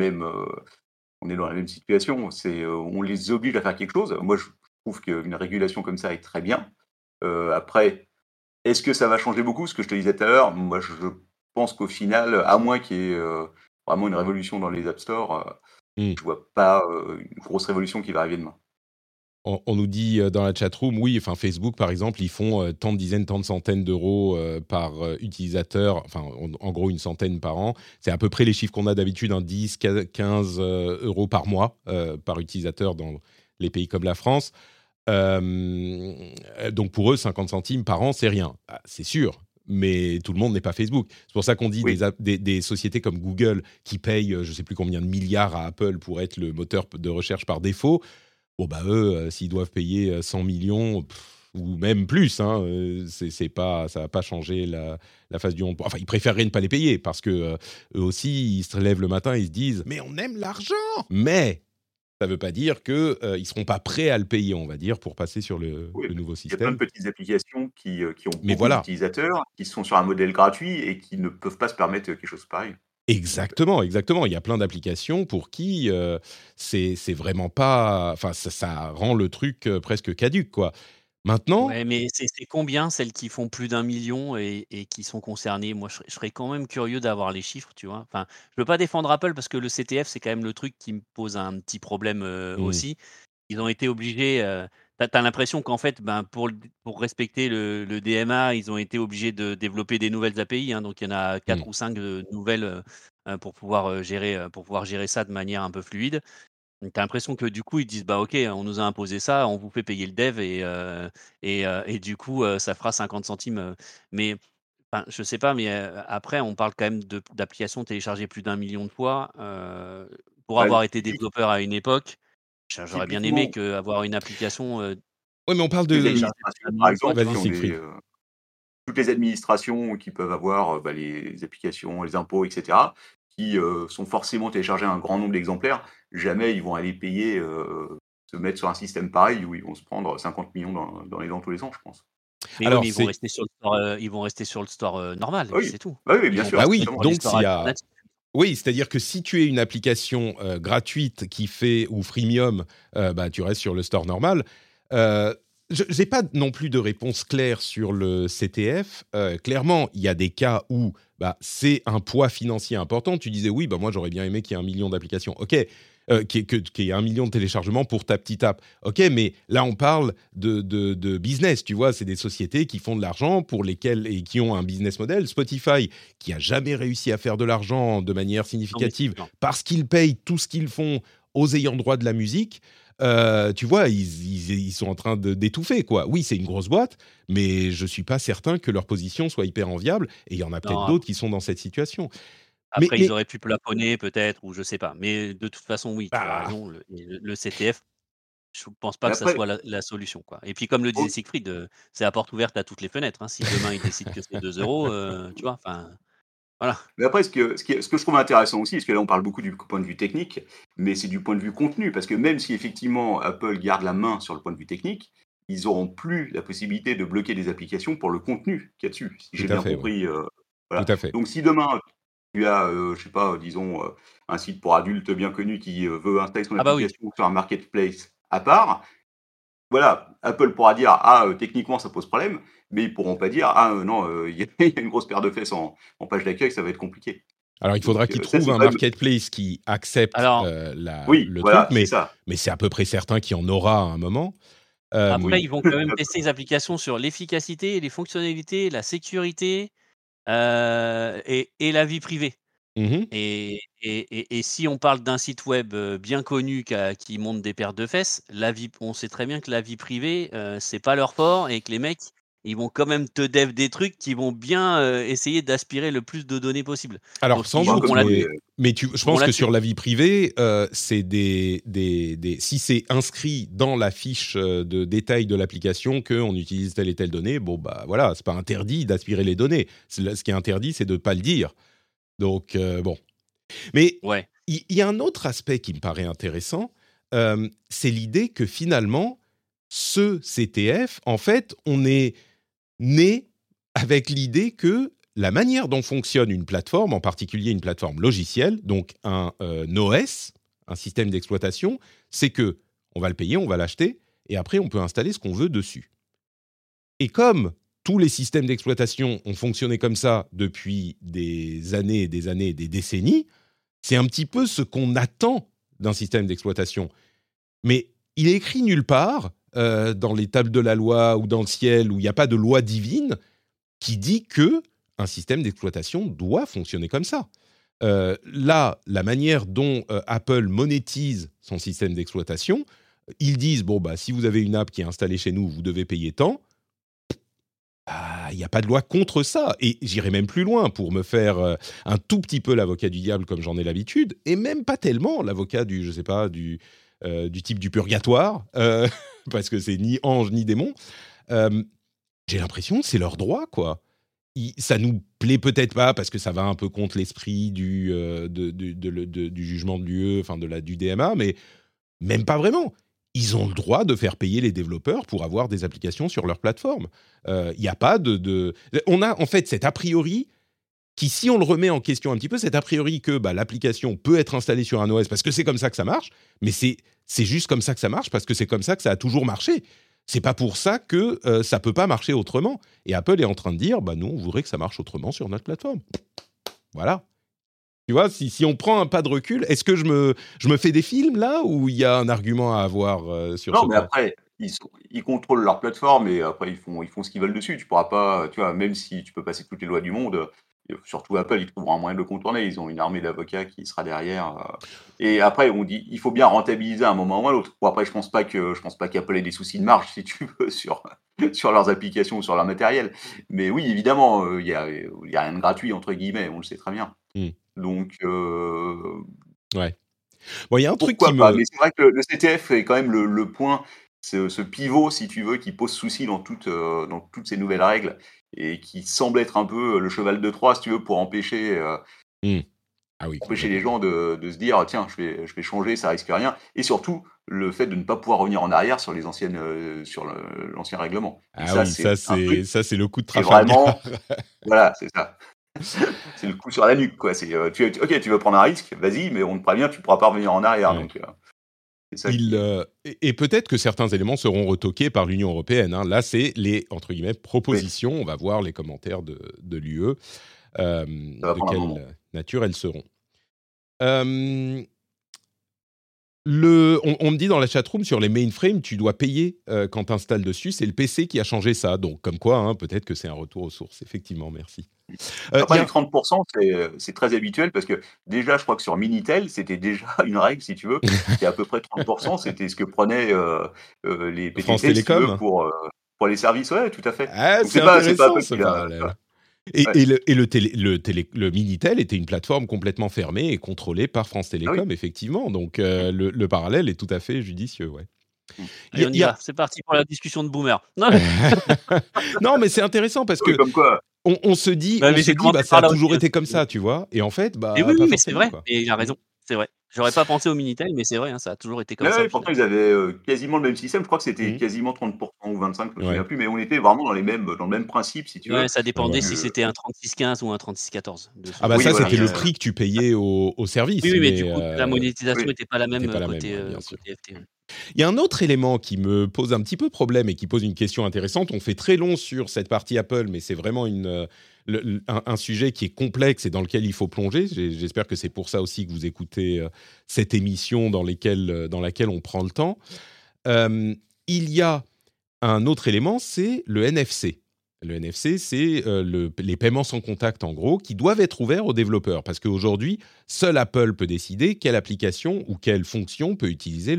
la même situation. On les oblige à faire quelque chose. Moi, je trouve qu'une régulation comme ça est très bien. Après, est-ce que ça va changer beaucoup? Ce que je te disais tout à l'heure, moi, je pense qu'au final, à moins qu'il y ait vraiment une révolution dans les App Store, je vois pas une grosse révolution qui va arriver demain. On nous dit dans la chatroom, oui, enfin Facebook par exemple, ils font tant de dizaines, tant de centaines d'euros par utilisateur, enfin en gros une centaine par an. C'est à peu près les chiffres qu'on a d'habitude, 10, 15 euros par mois par utilisateur dans les pays comme la France. Donc pour eux, 50 centimes par an, c'est rien. Ah, c'est sûr, mais tout le monde n'est pas Facebook. C'est pour ça qu'on dit des sociétés comme Google qui payent je ne sais plus combien de milliards à Apple pour être le moteur de recherche par défaut. Bon, bah eux, s'ils doivent payer 100 millions, ou même plus, hein, c'est pas, ça va pas changer la face du monde. Enfin, ils préféreraient ne pas les payer, parce que eux aussi, ils se lèvent le matin et ils se disent « Mais on aime l'argent !» Mais ça ne veut pas dire qu'ils ne seront pas prêts à le payer, on va dire, pour passer sur le nouveau Il y a plein de système. petites applications qui ont Mais beaucoup voilà. d'utilisateurs, qui sont sur un modèle gratuit et qui ne peuvent pas se permettre quelque chose de pareil. Exactement. Il y a plein d'applications pour qui c'est vraiment pas... Enfin, ça rend le truc presque caduc, quoi. Maintenant... Ouais, mais c'est combien celles qui font plus d'1 million et qui sont concernées? Moi, je serais quand même curieux d'avoir les chiffres, tu vois? Enfin, je veux pas défendre Apple parce que le CTF, c'est quand même le truc qui me pose un petit problème, aussi. Ils ont été obligés, tu as l'impression qu'en fait, ben, pour respecter le DMA, ils ont été obligés de développer des nouvelles API, hein. Donc il y en a 4 ou 5 nouvelles, pour pouvoir gérer ça de manière un peu fluide. Donc tu as l'impression que du coup, ils disent: «Bah, OK, on nous a imposé ça, on vous fait payer le dev et du coup, ça fera 50 centimes», mais enfin, je sais pas, mais après on parle quand même d'applications téléchargées plus d'1 million de fois, pour Bah, avoir été développeur à une époque, j'aurais bien aimé typiquement, qu'avoir une application, Oui, mais on parle les de... téléchargée plus administrations, d'1 par million de fois, exemple, tu Vas-y, qui vois? ont Siegfried. toutes les administrations qui peuvent avoir les applications, les impôts, etc., qui sont forcément téléchargées un grand nombre d'exemplaires, jamais ils vont aller payer, se mettre sur un système pareil où ils vont se prendre 50 millions dans les dents tous les ans, je pense. Mais oui, Alors, mais ils vont c'est... rester sur le store, ils vont rester sur le store, normal et Ah puis oui, c'est tout. bah oui, Ils bien vont sûr, pas Bah se oui, mettre sur justement. les donc stores s'il y a... alternatifs. Oui, c'est-à-dire que si tu es une application gratuite qui fait, ou freemium, bah, tu restes sur le store normal. Je n'ai pas non plus de réponse claire sur le CTF. Clairement, il y a des cas où bah, c'est un poids financier important. Tu disais, oui, bah, moi j'aurais bien aimé qu'il y ait 1 million d'applications. Ok, qui est 1 million de téléchargements pour ta petite app. Ok, mais là on parle de business, tu vois, c'est des sociétés qui font de l'argent pour lesquelles et qui ont un business model. Spotify, qui a jamais réussi à faire de l'argent de manière significative parce qu'ils payent tout ce qu'ils font aux ayants droit de la musique. Tu vois, ils sont en train d'étouffer, quoi. Oui, c'est une grosse boîte, mais je suis pas certain que leur position soit hyper enviable. Et il y en a peut-être d'autres qui sont dans cette situation. Après, ils auraient pu plafonner peut-être, ou je sais pas. Mais de toute façon, oui, tu as raison. Le CTF, je pense pas que ça soit la solution, quoi. Et puis, comme le disait Siegfried, c'est à porte ouverte à toutes les fenêtres. Hein. Si demain ils décident que c'est 2 €, tu vois, enfin, voilà. Mais après, ce que je trouve intéressant aussi, parce que là, on parle beaucoup du point de vue technique, mais c'est du point de vue contenu, parce que même si effectivement Apple garde la main sur le point de vue technique, ils n'auront plus la possibilité de bloquer des applications pour le contenu qu'il y a dessus, si j'ai bien compris. Voilà. Tout à fait. Donc, si demain, tu as, je sais pas, disons, un site pour adultes bien connu qui veut installer son application sur un marketplace à part, voilà, Apple pourra dire techniquement ça pose problème, mais ils pourront pas dire non, il y a une grosse paire de fesses en page d'accueil, ça va être compliqué. Alors il faudra qu'ils trouvent un marketplace qui accepte le truc, mais c'est à peu près certain qu'il y en aura à un moment. Après, ils vont quand même tester les applications sur l'efficacité, les fonctionnalités, la sécurité et la vie privée. Et si on parle d'un site web bien connu qui montre des paires de fesses, on sait très bien que la vie privée, c'est pas leur fort et que les mecs, ils vont quand même te dev des trucs qui vont bien essayer d'aspirer le plus de données possible. Alors, sans doute, mais je pense que sur la vie privée, c'est si c'est inscrit dans la fiche de détail de l'application qu'on utilise telle et telle donnée, bon, bah voilà, c'est pas interdit d'aspirer les données. Ce qui est interdit, c'est de ne pas le dire. Donc, bon. Mais il y a un autre aspect qui me paraît intéressant, c'est l'idée que finalement, ce CTF, en fait, on est né avec l'idée que la manière dont fonctionne une plateforme, en particulier une plateforme logicielle, donc un OS, un système d'exploitation, c'est que on va le payer, on va l'acheter, et après on peut installer ce qu'on veut dessus. Et comme tous les systèmes d'exploitation ont fonctionné comme ça depuis des années et des années et des décennies, c'est un petit peu ce qu'on attend d'un système d'exploitation. Mais il est écrit nulle part, dans les tables de la loi ou dans le ciel, où il n'y a pas de loi divine, qui dit qu'un système d'exploitation doit fonctionner comme ça. Là, la manière dont Apple monétise son système d'exploitation, ils disent, bon, bah, si vous avez une app qui est installée chez nous, vous devez payer tant. Il n'y a pas de loi contre ça. Et j'irai même plus loin pour me faire un tout petit peu l'avocat du diable comme j'en ai l'habitude, et même pas tellement l'avocat du type du purgatoire, parce que c'est ni ange ni démon. J'ai l'impression que c'est leur droit, quoi. Ça nous plaît peut-être pas parce que ça va un peu contre l'esprit du jugement de l'UE, enfin du DMA, mais même pas vraiment. Ils ont le droit de faire payer les développeurs pour avoir des applications sur leur plateforme. Il n'y a pas On a en fait cet a priori qui, si on le remet en question un petit peu, cet a priori que l'application peut être installée sur un OS parce que c'est comme ça que ça marche, mais c'est juste comme ça que ça marche parce que c'est comme ça que ça a toujours marché. C'est pas pour ça que ça peut pas marcher autrement. Et Apple est en train de dire, nous, on voudrait que ça marche autrement sur notre plateforme. Voilà. Tu vois, si on prend un pas de recul, est-ce que je me fais des films là ou il y a un argument à avoir sur ce point ? Non, mais après, ils contrôlent leur plateforme et après ils font ce qu'ils veulent dessus. Tu pourras pas, tu vois, même si tu peux passer toutes les lois du monde, surtout Apple, ils trouveront un moyen de le contourner. Ils ont une armée d'avocats qui sera derrière. Et après, on dit, il faut bien rentabiliser à un moment ou à l'autre. Bon, après, je pense pas qu'Apple ait des soucis de marge, si tu veux, sur leurs applications ou sur leur matériel. Mais oui, évidemment, il y a rien de gratuit entre guillemets. On le sait très bien. Donc, ouais. Bon, il y a un truc pourquoi pas. Mais c'est vrai que le CTF est quand même le point, ce pivot, si tu veux, qui pose souci dans toutes ces nouvelles règles et qui semble être un peu le cheval de Troie, si tu veux, pour empêcher les gens de se dire tiens, je vais changer, ça risque rien. Et surtout, le fait de ne pas pouvoir revenir en arrière sur l'ancien règlement. Ça, c'est le coup de Trafalgar. Vraiment, voilà, c'est ça. C'est le coup sur la nuque, quoi. Tu veux prendre un risque, vas-y, mais on te prévient, tu ne pourras pas revenir en arrière. Ouais. Donc, c'est ça et peut-être que certains éléments seront retoqués par l'Union européenne. Hein. Là, c'est les, entre guillemets, propositions. Oui. On va voir les commentaires de l'UE, de quelle nature elles seront. On me dit dans la chatroom, sur les mainframes, tu dois payer quand tu installes dessus. C'est le PC qui a changé ça. Donc, comme quoi, hein, peut-être que c'est un retour aux sources. Effectivement, merci. Après, les 30%, c'est très habituel parce que déjà, je crois que sur Minitel, c'était déjà une règle, si tu veux. C'était à peu près 30%, c'était ce que prenaient les France PTT, si tu veux, Télécom. pour les services. Ouais, tout à fait. Ah, Donc, c'est pas intéressant Apple ce qui l'a. parallèle. Et Ouais. le Minitel était une plateforme complètement fermée et contrôlée par France Télécom, effectivement. Donc, le parallèle est tout à fait judicieux, ouais. Allez, on y va. C'est parti pour la discussion de boomer. Non, Non, mais c'est intéressant parce que Comme quoi. on se dit, Bah, mais j'ai commencé ça a par là toujours aussi, été comme ça, tu vois. Et en fait, Et oui, pas mais c'est forcément, vrai. quoi. Et il a raison. C'est vrai. J'aurais pas pensé au Minitel, mais c'est vrai, hein, ça a toujours été comme ça. Ouais, au pourtant, final. ils avaient quasiment le même système. Je crois que c'était Mhm. quasiment 30% ou 25%, je me souviens Ouais. plus, mais on était vraiment dans le même principe, si tu Ouais, veux. ça dépendait voilà. si c'était un 3615 ou un 3614. Ah bah Oui, ça, voilà, c'était le c'est ça. prix que tu payais au service. Oui, mais Mais du coup, la monétisation Oui. n'était pas la c'était même pas la même, côté, ouais, bien sûr. côté FT. Ouais. Il y a un autre élément qui me pose un petit peu problème et qui pose une question intéressante. On fait très long sur cette partie Apple, mais c'est vraiment un sujet qui est complexe et dans lequel il faut plonger. J'espère que c'est pour ça aussi que vous écoutez cette émission dans laquelle on prend le temps. Il y a un autre élément, c'est le NFC. Le NFC, c'est les paiements sans contact, en gros, qui doivent être ouverts aux développeurs. Parce qu'aujourd'hui, seul Apple peut décider quelle application ou quelle fonction peut utiliser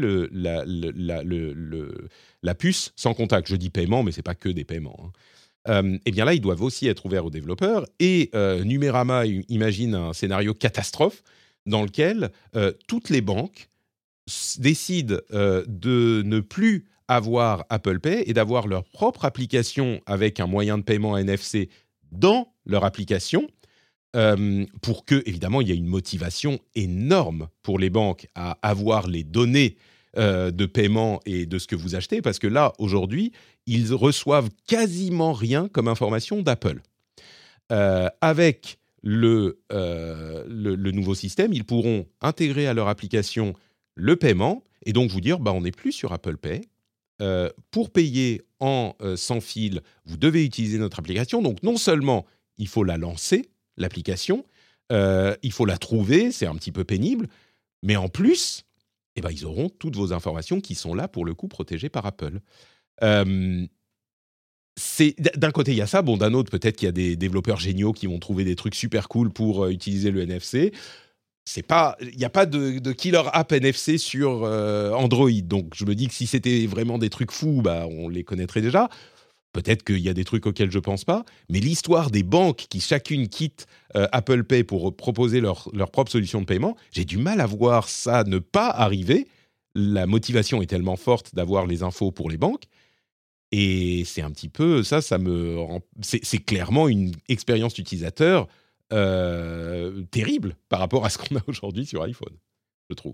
la puce sans contact. Je dis paiement, mais ce n'est pas que des paiements. Hein. Eh bien là, ils doivent aussi être ouverts aux développeurs. Et Numérama imagine un scénario catastrophe dans lequel toutes les banques décident de ne plus avoir Apple Pay et d'avoir leur propre application avec un moyen de paiement NFC dans leur application pour que, évidemment, il y ait une motivation énorme pour les banques à avoir les données de paiement et de ce que vous achetez, parce que là, aujourd'hui, ils reçoivent quasiment rien comme information d'Apple. Avec le nouveau système, ils pourront intégrer à leur application le paiement et donc vous dire, on n'est plus sur Apple Pay. Pour payer en sans fil, vous devez utiliser notre application. Donc non seulement il faut la lancer, l'application, il faut la trouver, c'est un petit peu pénible, mais en plus, ils auront toutes vos informations qui sont là, pour le coup, protégées par Apple. D'un côté, il y a ça. Bon, d'un autre, peut-être qu'il y a des développeurs géniaux qui vont trouver des trucs super cool pour utiliser le NFC. Il n'y a pas de killer app NFC sur Android. Donc, je me dis que si c'était vraiment des trucs fous, on les connaîtrait déjà. Peut-être qu'il y a des trucs auxquels je ne pense pas. Mais l'histoire des banques qui chacune quittent Apple Pay pour proposer leur propre solution de paiement, j'ai du mal à voir ça ne pas arriver. La motivation est tellement forte d'avoir les infos pour les banques. Et c'est un petit peu ça c'est clairement une expérience utilisateur terrible par rapport à ce qu'on a aujourd'hui sur iPhone, je trouve.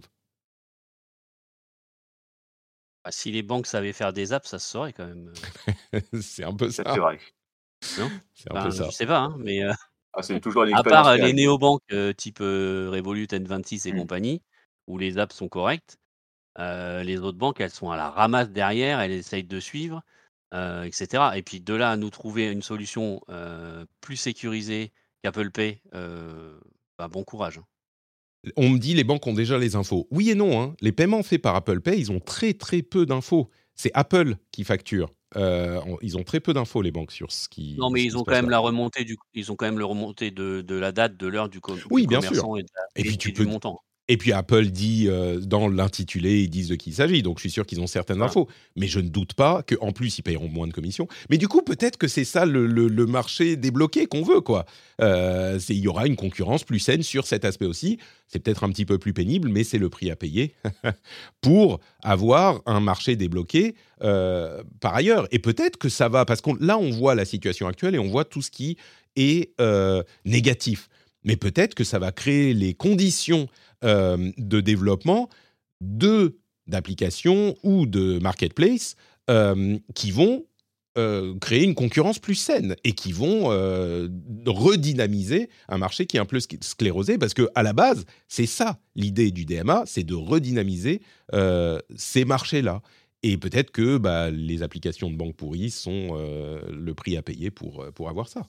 Bah, si les banques savaient faire des apps, ça se saurait quand même. C'est un peu ça. C'est vrai. Non, c'est un peu ça. Je sais pas, hein, mais C'est toujours une à expérience part les terrible. néobanques type Revolut, N26 et Mm. compagnie, où les apps sont correctes, les autres banques, elles sont à la ramasse derrière, elles essayent de suivre, etc. Et puis de là à nous trouver une solution plus sécurisée qu'Apple Pay, bon courage. Hein. On me dit les banques ont déjà les infos. Oui et non. Hein. Les paiements faits par Apple Pay, ils ont très très peu d'infos. C'est Apple qui facture. Ils ont très peu d'infos, les banques, sur ce qui. Non, mais ce ils qui ont se quand passe même là. la remontée ils ont quand même le remontée de la date, de l'heure du Oui, bien sûr. commerçant Et puis et du montant. Et puis Apple dit dans l'intitulé, ils disent de qui il s'agit. Donc je suis sûr qu'ils ont certaines Voilà. infos. Mais je ne doute pas qu'en plus, ils paieront moins de commissions. Mais du coup, peut-être que c'est ça le marché débloqué qu'on veut, quoi. Il y aura une concurrence plus saine sur cet aspect aussi. C'est peut-être un petit peu plus pénible, mais c'est le prix à payer pour avoir un marché débloqué par ailleurs. Et peut-être que ça va, parce que là, on voit la situation actuelle et on voit tout ce qui est négatif. Mais peut-être que ça va créer les conditions de développement d'applications ou de marketplace qui vont créer une concurrence plus saine et qui vont redynamiser un marché qui est un peu sclérosé, parce qu'à la base, c'est ça l'idée du DMA, c'est de redynamiser ces marchés-là. Et peut-être que les applications de banque pourries sont le prix à payer pour avoir ça.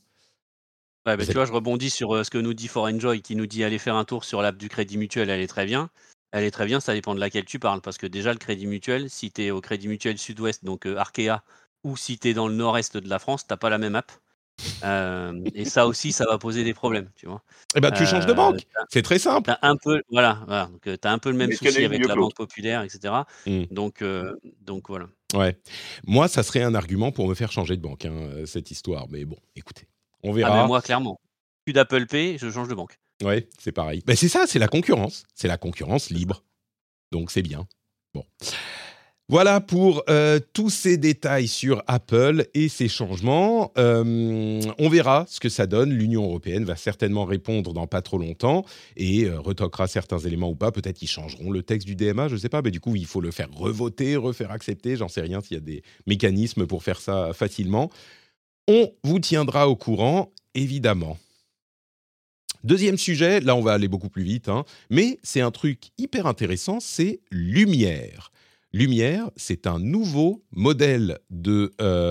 Ouais, tu vois, je rebondis sur ce que nous dit For Enjoy, qui nous dit aller faire un tour sur l'app du Crédit Mutuel, elle est très bien. Elle est très bien, ça dépend de laquelle tu parles. Parce que déjà, le Crédit Mutuel, si tu es au Crédit Mutuel Sud-Ouest, donc Arkea, ou si tu es dans le nord-est de la France, t'as pas la même app. Et ça aussi, ça va poser des problèmes, tu vois. Eh ben, tu changes de Euh, banque. C'est très simple. T'as un peu, voilà, donc t'as un peu le même Mais qu'il y en a souci une avec mieux la que l'autre. Banque Populaire, etc. Mm. Donc voilà. Ouais. Moi, ça serait un argument pour me faire changer de banque, cette histoire. Mais bon, écoutez, on Ah mais verra. moi, clairement, plus d'Apple Pay, je change de banque. Ouais, c'est pareil. Ben, c'est ça, c'est la concurrence. C'est la concurrence libre. Donc, c'est bien. Bon. Voilà pour tous ces détails sur Apple et ses changements. On verra ce que ça donne. L'Union européenne va certainement répondre dans pas trop longtemps et retoquera certains éléments ou pas. Peut-être qu'ils changeront le texte du DMA, je ne sais pas. Mais du coup, il faut le faire revoter, refaire accepter. J'en sais rien s'il y a des mécanismes pour faire ça facilement. On vous tiendra au courant, évidemment. Deuxième sujet, là on va aller beaucoup plus vite, mais c'est un truc hyper intéressant, c'est Lumière. Lumière, c'est un nouveau modèle de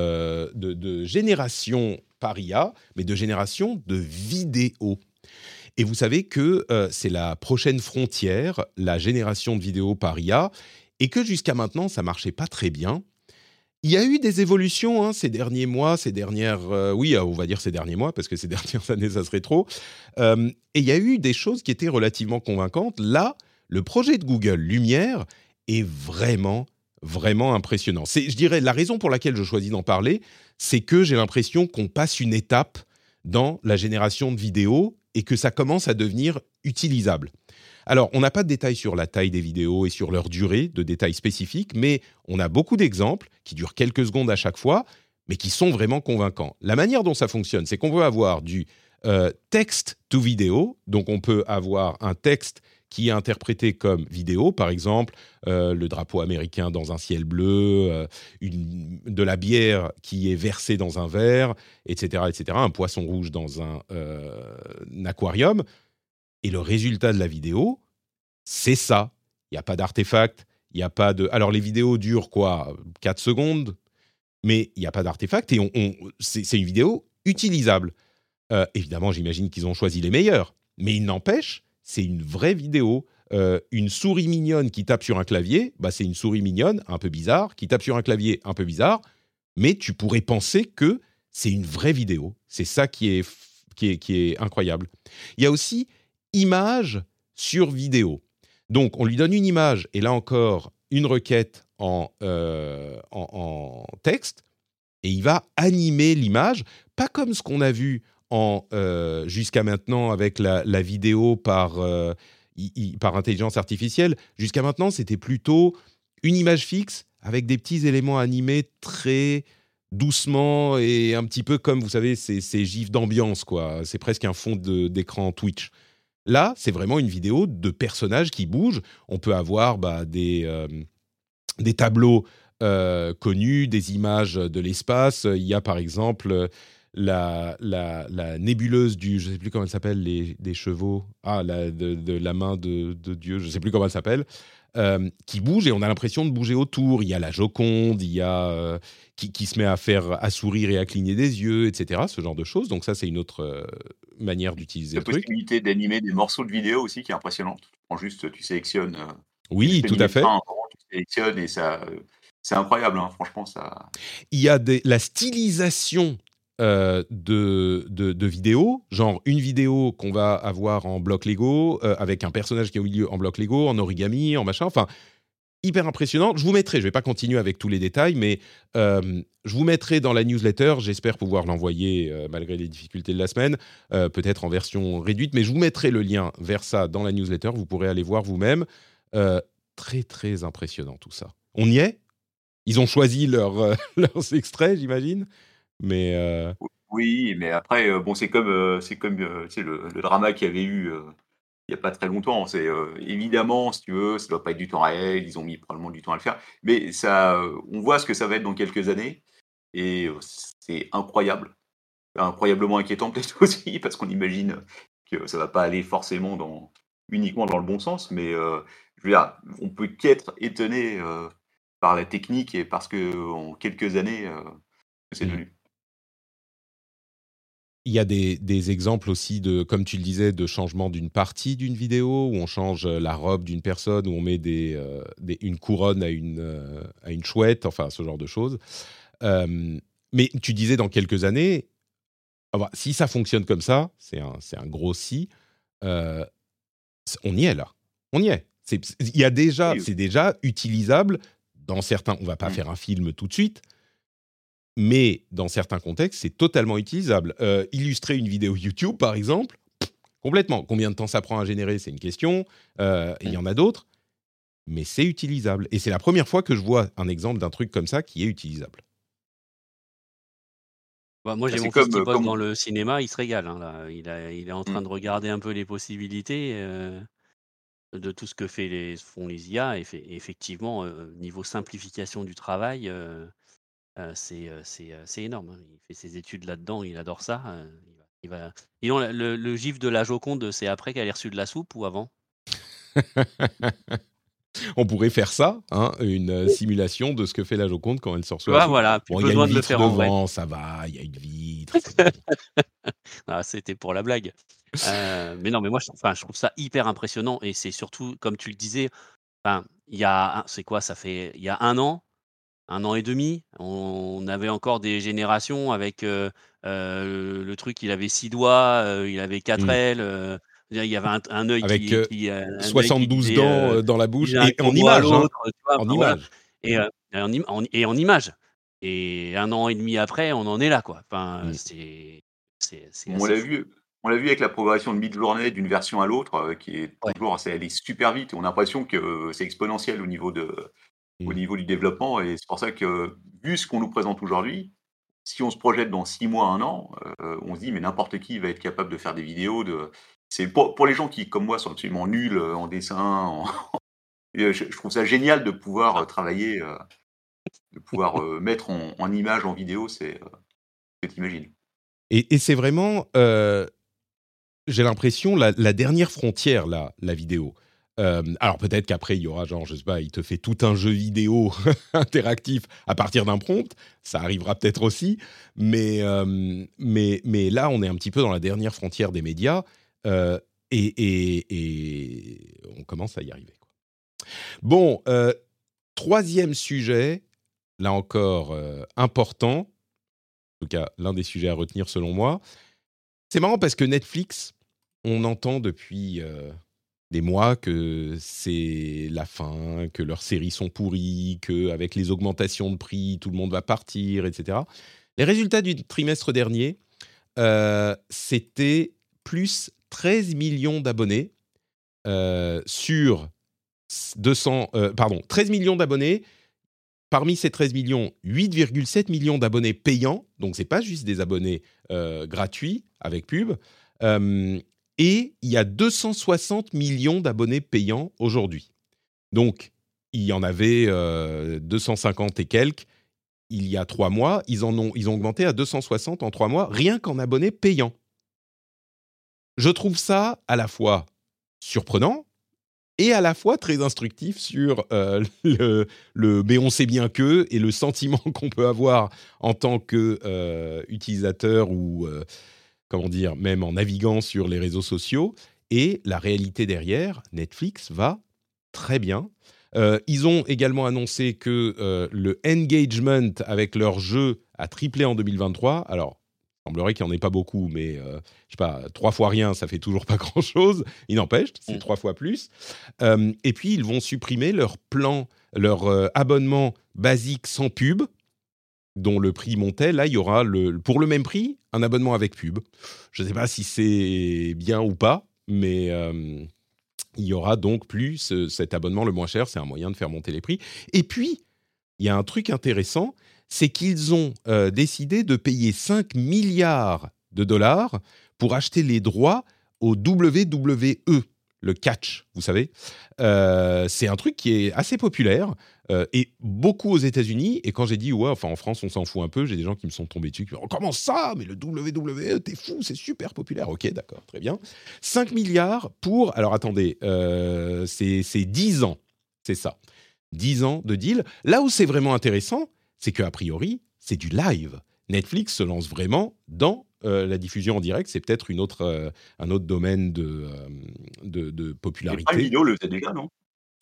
génération par IA, mais de génération de vidéos. Et vous savez que c'est la prochaine frontière, la génération de vidéos par IA, et que jusqu'à maintenant, ça marchait pas très bien. Il y a eu des évolutions ces derniers mois, ces dernières... on va dire ces derniers mois, parce que ces dernières années, ça serait trop. Et il y a eu des choses qui étaient relativement convaincantes. Là, le projet de Google Lumière est vraiment, vraiment impressionnant. Je dirais, la raison pour laquelle je choisis d'en parler, c'est que j'ai l'impression qu'on passe une étape dans la génération de vidéos et que ça commence à devenir utilisable. Alors, on n'a pas de détails sur la taille des vidéos et sur leur durée, de détails spécifiques, mais on a beaucoup d'exemples qui durent quelques secondes à chaque fois, mais qui sont vraiment convaincants. La manière dont ça fonctionne, c'est qu'on peut avoir du text to vidéo, donc on peut avoir un texte qui est interprété comme vidéo, par exemple le drapeau américain dans un ciel bleu, de la bière qui est versée dans un verre, etc., un poisson rouge dans un aquarium. Et le résultat de la vidéo, c'est ça. Il n'y a pas d'artefact, il n'y a pas de... Alors, les vidéos durent 4 secondes, mais il n'y a pas d'artefact et c'est une vidéo utilisable. Évidemment, j'imagine qu'ils ont choisi les meilleurs, mais il n'empêche, c'est une vraie vidéo. Une souris mignonne qui tape sur un clavier, c'est une souris mignonne, un peu bizarre, qui tape sur un clavier un peu bizarre, mais tu pourrais penser que c'est une vraie vidéo. C'est ça qui est incroyable. Il y a aussi image sur vidéo. Donc, on lui donne une image, et là encore, une requête en texte, et il va animer l'image, pas comme ce qu'on a vu jusqu'à maintenant avec la vidéo par intelligence artificielle. Jusqu'à maintenant, c'était plutôt une image fixe avec des petits éléments animés très doucement et un petit peu comme, vous savez, ces gifs d'ambiance, quoi. C'est presque un fond d'écran Twitch. Là, c'est vraiment une vidéo de personnages qui bougent. On peut avoir des tableaux connus, des images de l'espace. Il y a par exemple la nébuleuse je ne sais plus comment elle s'appelle, des chevaux, de la main de Dieu, je ne sais plus comment elle s'appelle, qui bouge et on a l'impression de bouger autour. Il y a la Joconde, il y a qui se met à sourire et à cligner des yeux, etc. Ce genre de choses. Donc ça, c'est une autre manière d'utiliser La le truc. possibilité d'animer des morceaux de vidéo aussi qui est impressionnante. Tu sélectionnes. Oui, tout à fait. Tu sélectionnes et ça, c'est incroyable, franchement. Ça... Il y a la stylisation de vidéos, genre une vidéo qu'on va avoir en bloc Lego, avec un personnage qui est au milieu en bloc Lego, en origami, en machin, enfin, hyper impressionnant. Je vous mettrai, je ne vais pas continuer avec tous les détails, mais je vous mettrai dans la newsletter, j'espère pouvoir l'envoyer malgré les difficultés de la semaine, peut-être en version réduite, mais je vous mettrai le lien vers ça dans la newsletter, vous pourrez aller voir vous-même. Très, très impressionnant tout ça. On y est ? Ils ont choisi leurs extraits, j'imagine. Mais Oui, mais après, c'est comme le drama qu'il y avait eu il n'y a pas très longtemps. C'est évidemment, si tu veux, ça ne doit pas être du temps réel. Ils ont mis probablement du temps à le faire. Mais ça, on voit ce que ça va être dans quelques années. Et c'est incroyable. Incroyablement inquiétant peut-être aussi, parce qu'on imagine que ça ne va pas aller forcément uniquement dans le bon sens. Mais je veux dire, on peut qu'être étonné par la technique et parce qu'en quelques années, c'est devenu. il y a des exemples aussi de, comme tu le disais, de changement d'une partie d'une vidéo, où on change la robe d'une personne, où on met une couronne à une chouette, enfin ce genre de choses. Mais tu disais dans quelques années, si ça fonctionne comme ça, c'est un gros si, on y est là. On y est. C'est déjà utilisable dans certains. On va pas faire un film tout de suite, mais dans certains contextes, c'est totalement utilisable. Illustrer une vidéo YouTube, par exemple, complètement. Combien de temps ça prend à générer, c'est une question. Il y en a d'autres, mais c'est utilisable. Et c'est la première fois que je vois un exemple d'un truc comme ça qui est utilisable. Bah, moi, j'ai mon fils qui bosse dans le cinéma, il se régale. Hein, là. Il est en train de regarder un peu les possibilités de tout ce que font les IA. Et effectivement, niveau simplification du travail, c'est énorme. Hein. Il fait ses études là-dedans, il adore ça. Et non, le gif de la Joconde, c'est après qu'elle ait reçu de la soupe ou avant? On pourrait faire ça, hein, une simulation de ce que fait la Joconde quand elle sort sur la soupe. Voilà, plus besoin de le faire en vrai. Ça va, il y a une vitre. C'était pour la blague. Mais non, mais moi, je trouve ça hyper impressionnant et c'est surtout, comme tu le disais, il y a il y a 1 an et demi, on avait encore des générations avec, le truc, il avait 6 doigts, il avait 4 ailes, il y avait un œil avec qui, 72 dents dans la bouche, et en image, image. en image. Et en image. Et 1 an et demi après, on en est là, quoi. C'est On assez l'a fou. vu avec la progression de mid-journée d'une version à l'autre, qui est toujours assez allée super vite. On a l'impression que c'est exponentiel au niveau du développement, et c'est pour ça que, vu ce qu'on nous présente aujourd'hui, si on se projette dans 6 mois, 1 an, on se dit: «Mais n'importe qui va être capable de faire des vidéos de». C'est pour les gens qui, comme moi, sont absolument nuls, en dessin, et je trouve ça génial de pouvoir, travailler, de pouvoir, mettre en image, en vidéo, c'est, ce que tu imagines. Et c'est vraiment, j'ai l'impression, la dernière frontière, là, la vidéo. Alors peut-être qu'après, il y aura genre, je sais pas, il te fait tout un jeu vidéo interactif à partir d'un prompt. Ça arrivera peut-être aussi. Mais là, on est un petit peu dans la dernière frontière des médias. Et on commence à y arriver, quoi. Bon, troisième sujet, là encore important. En tout cas, l'un des sujets à retenir selon moi. C'est marrant parce que Netflix, on entend depuis des mois que c'est la fin, que leurs séries sont pourries, qu'avec les augmentations de prix, tout le monde va partir, etc. Les résultats du trimestre dernier, c'était plus 13 millions d'abonnés sur 13 millions d'abonnés. Parmi ces 13 millions, 8,7 millions d'abonnés payants, donc ce n'est pas juste des abonnés gratuits avec pub, et il y a 260 millions d'abonnés payants aujourd'hui. Donc, il y en avait 250 et quelques il y a 3 mois, ils ont augmenté à 260 en 3 mois, rien qu'en abonnés payants. Je trouve ça à la fois surprenant, et à la fois très instructif sur mais on sait bien que, et le sentiment qu'on peut avoir en tant qu'utilisateur ou, comment dire, même en naviguant sur les réseaux sociaux, et la réalité derrière, Netflix va très bien. Ils ont également annoncé que le engagement avec leurs jeux a triplé en 2023. Alors, il semblerait qu'il n'y en ait pas beaucoup, mais je sais pas, 3 fois rien, ça fait toujours pas grand-chose. Il n'empêche, c'est 3 fois plus. Et puis, ils vont supprimer leur plan, leur abonnement basique sans pub, dont le prix montait. Là, il y aura, pour le même prix, un abonnement avec pub. Je ne sais pas si c'est bien ou pas, mais il y aura donc plus cet abonnement le moins cher. C'est un moyen de faire monter les prix. Et puis, il y a un truc intéressant, c'est qu'ils ont décidé de payer 5 milliards de dollars pour acheter les droits au WWE, le catch, vous savez. C'est un truc qui est assez populaire et beaucoup aux États-Unis. Et quand j'ai dit, ouais, enfin en France, on s'en fout un peu, j'ai des gens qui me sont tombés dessus, qui me disent, oh, comment ça? Mais le WWE, t'es fou, c'est super populaire. Ok, d'accord, très bien. 5 milliards pour, alors attendez, c'est 10 ans, c'est ça. 10 ans de deal. Là où c'est vraiment intéressant, c'est qu'a priori, c'est du live. Netflix se lance vraiment dans la diffusion en direct, c'est peut-être un autre domaine de Et popularité. Prime Video le faisait déjà, non? Pardon ?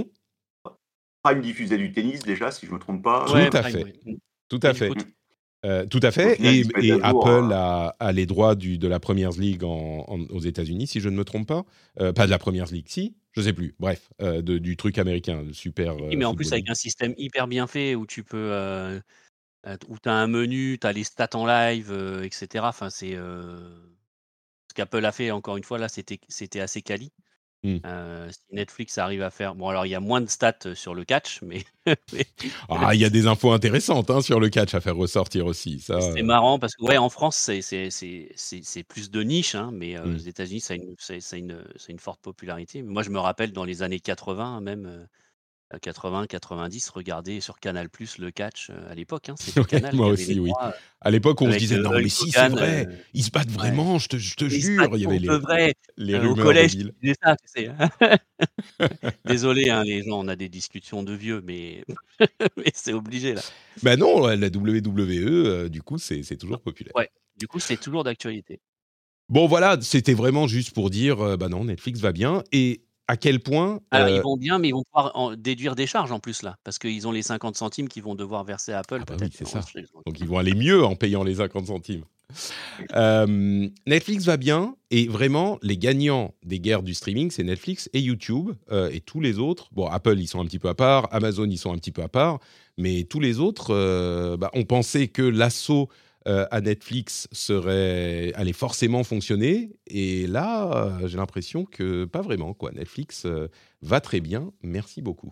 Prime diffusait du tennis déjà, si je me trompe pas. Tout Ouais, à Prime, fait. oui. Tout Et à du fait. foot. Tout à Au fait. final, ils se mettent Et à jour. Apple a les droits de la Premier League aux États-Unis, si je ne me trompe pas. Pas de la Premier League, si, je sais plus. Bref, du truc américain, le Super Oui, mais en plus, Football avec League. un système hyper bien fait où tu peux. Où tu as un menu, tu as les stats en live, etc. Enfin, c'est. Ce qu'Apple a fait, encore une fois, là, c'était assez quali. Hmm. Si Netflix arrive à faire. Bon, alors, il y a moins de stats sur le catch, mais. Ah, il y a des infos intéressantes sur le catch à faire ressortir aussi. Ça, C'est marrant parce que, ouais, en France, c'est plus de niche, hein, mais aux États-Unis, ça a une forte popularité. Moi, je me rappelle dans les années 80, même 80, 90, regarder sur Canal+, le catch à l'époque. C'était ouais, Canal moi qui avait les aussi, oui. droits À l'époque, on se avec disait non, mais Hulk si, c'est Hogan. vrai, ils se battent Ouais. vraiment, je te Ils se battent jure. Il y avait pour de vrai. les Au rumeurs collège, mobiles. tu disais ça, tu sais. Désolé, hein, les gens, on a des discussions de vieux, mais, mais c'est obligé là. Ben non, la WWE, du coup, c'est toujours populaire. Ouais, du coup, c'est toujours d'actualité. Bon, voilà, c'était vraiment juste pour dire, bah non, Netflix va bien. Et à quel point... Alors, ils vont bien, mais ils vont pouvoir déduire des charges en plus là, parce qu'ils ont les 50 centimes qu'ils vont devoir verser à Apple Ah bah peut-être. oui, c'est ça. Donc, Donc ils vont aller mieux en payant les 50 centimes. Netflix va bien, et vraiment, les gagnants des guerres du streaming, c'est Netflix et YouTube, et tous les autres. Bon, Apple, ils sont un petit peu à part, Amazon, ils sont un petit peu à part, mais tous les autres, on pensait que l'assaut à Netflix allait forcément fonctionner, et là, j'ai l'impression que pas vraiment, quoi. Netflix va très bien, merci beaucoup.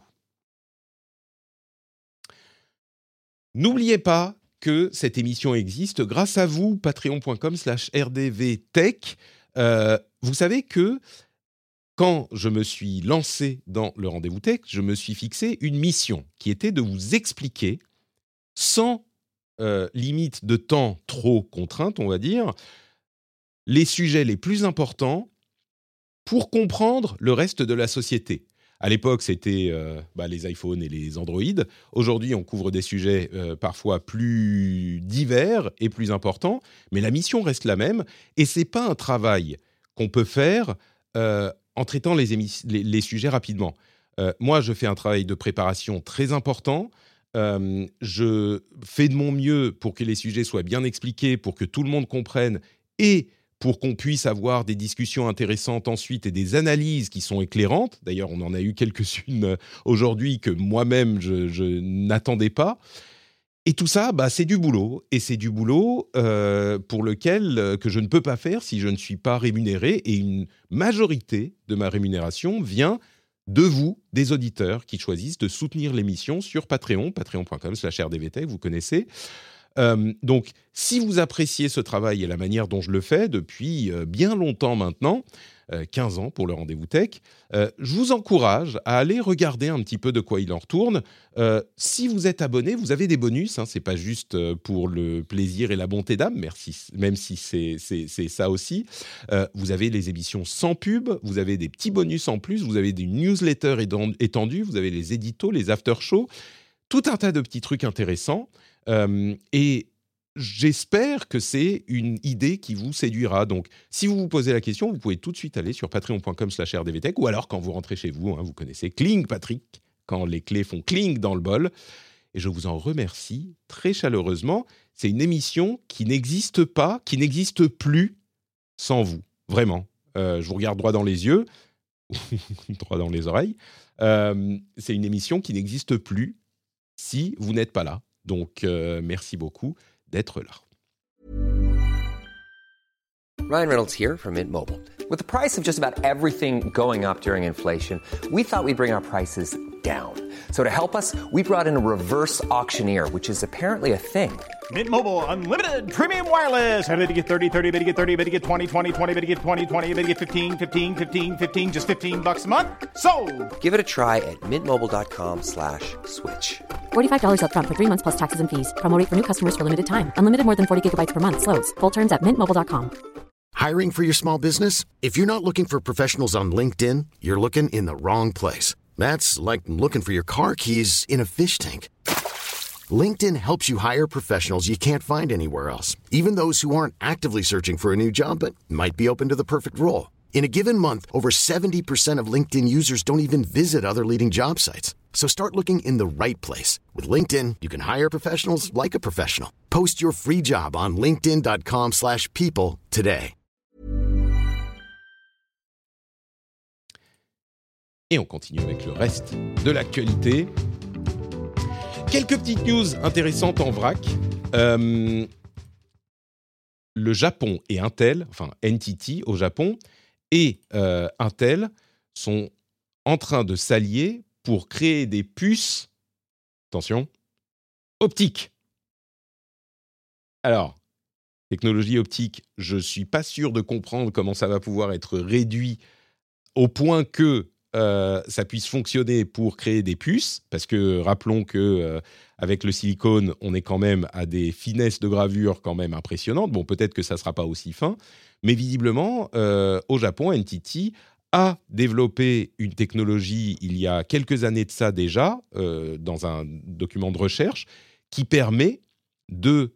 N'oubliez pas que cette émission existe grâce à vous, patreon.com/rdvtech. Vous savez que quand je me suis lancé dans le Rendez-vous Tech, je me suis fixé une mission qui était de vous expliquer, sans limite de temps trop contrainte, on va dire, les sujets les plus importants pour comprendre le reste de la société. À l'époque, c'était les iPhones et les Android. Aujourd'hui, on couvre des sujets parfois plus divers et plus importants, mais la mission reste la même. Et ce n'est pas un travail qu'on peut faire en traitant les sujets rapidement. Moi, je fais un travail de préparation très important. Je fais de mon mieux pour que les sujets soient bien expliqués, pour que tout le monde comprenne et pour qu'on puisse avoir des discussions intéressantes ensuite et des analyses qui sont éclairantes. D'ailleurs, on en a eu quelques-unes aujourd'hui que moi-même, je n'attendais pas. Et tout ça, c'est du boulot. Et c'est du boulot pour lequel que je ne peux pas faire si je ne suis pas rémunéré. Et une majorité de ma rémunération vient de vous, des auditeurs, qui choisissent de soutenir l'émission sur Patreon, patreon.com/rdvtech, vous connaissez. Donc, si vous appréciez ce travail et la manière dont je le fais depuis bien longtemps maintenant, 15 ans pour le Rendez-vous Tech, je vous encourage à aller regarder un petit peu de quoi il en retourne. Si vous êtes abonné, vous avez des bonus, c'est pas juste pour le plaisir et la bonté d'âme, même si c'est ça aussi. Vous avez les émissions sans pub, vous avez des petits bonus en plus, vous avez des newsletters étendues, vous avez les éditos, les after-shows, tout un tas de petits trucs intéressants. Et j'espère que c'est une idée qui vous séduira. Donc, si vous vous posez la question, vous pouvez tout de suite aller sur patreon.com/rdvtech, ou alors quand vous rentrez chez vous, vous connaissez Cling Patrick, quand les clés font cling dans le bol. Et je vous en remercie très chaleureusement. C'est une émission qui n'existe pas, qui n'existe plus sans vous. Vraiment. Je vous regarde droit dans les yeux, droit dans les oreilles. C'est une émission qui n'existe plus si vous n'êtes pas là. Donc, merci beaucoup d'être là. Ryan Reynolds here from Mint Mobile. With the price of just about everything going up during inflation, we thought we'd bring our prices down. So to help us, we brought in a reverse auctioneer, which is apparently a thing. Mint Mobile Unlimited Premium Wireless. How to get 30, 30, how to get 30, how to get 20, 20, 20, how to get 20, 20, how to get 15, 15, 15, 15, just $15 a month? Sold! Give it a try at mintmobile.com/switch. $45 up front for 3 months plus taxes and fees. Promo rate for new customers for limited time. Unlimited more than 40 gigabytes per month. Slows full terms at mintmobile.com. Hiring for your small business? If you're not looking for professionals on LinkedIn, you're looking in the wrong place. That's like looking for your car keys in a fish tank. LinkedIn helps you hire professionals you can't find anywhere else, even those who aren't actively searching for a new job but might be open to the perfect role. In a given month, over 70% of LinkedIn users don't even visit other leading job sites. So start looking in the right place. With LinkedIn, you can hire professionals like a professional. Post your free job on linkedin.com/people today. Et on continue avec le reste de l'actualité. Quelques petites news intéressantes en vrac. Le Japon et Intel, enfin NTT au Japon, et Intel sont en train de s'allier pour créer des puces, attention, optiques. Alors, technologie optique, je ne suis pas sûr de comprendre comment ça va pouvoir être réduit au point que ça puisse fonctionner pour créer des puces, parce que rappelons que avec le silicone, on est quand même à des finesses de gravure quand même impressionnantes. Bon, peut-être que ça ne sera pas aussi fin, mais visiblement, au Japon, NTT a développé une technologie il y a quelques années de ça déjà, dans un document de recherche, qui permet de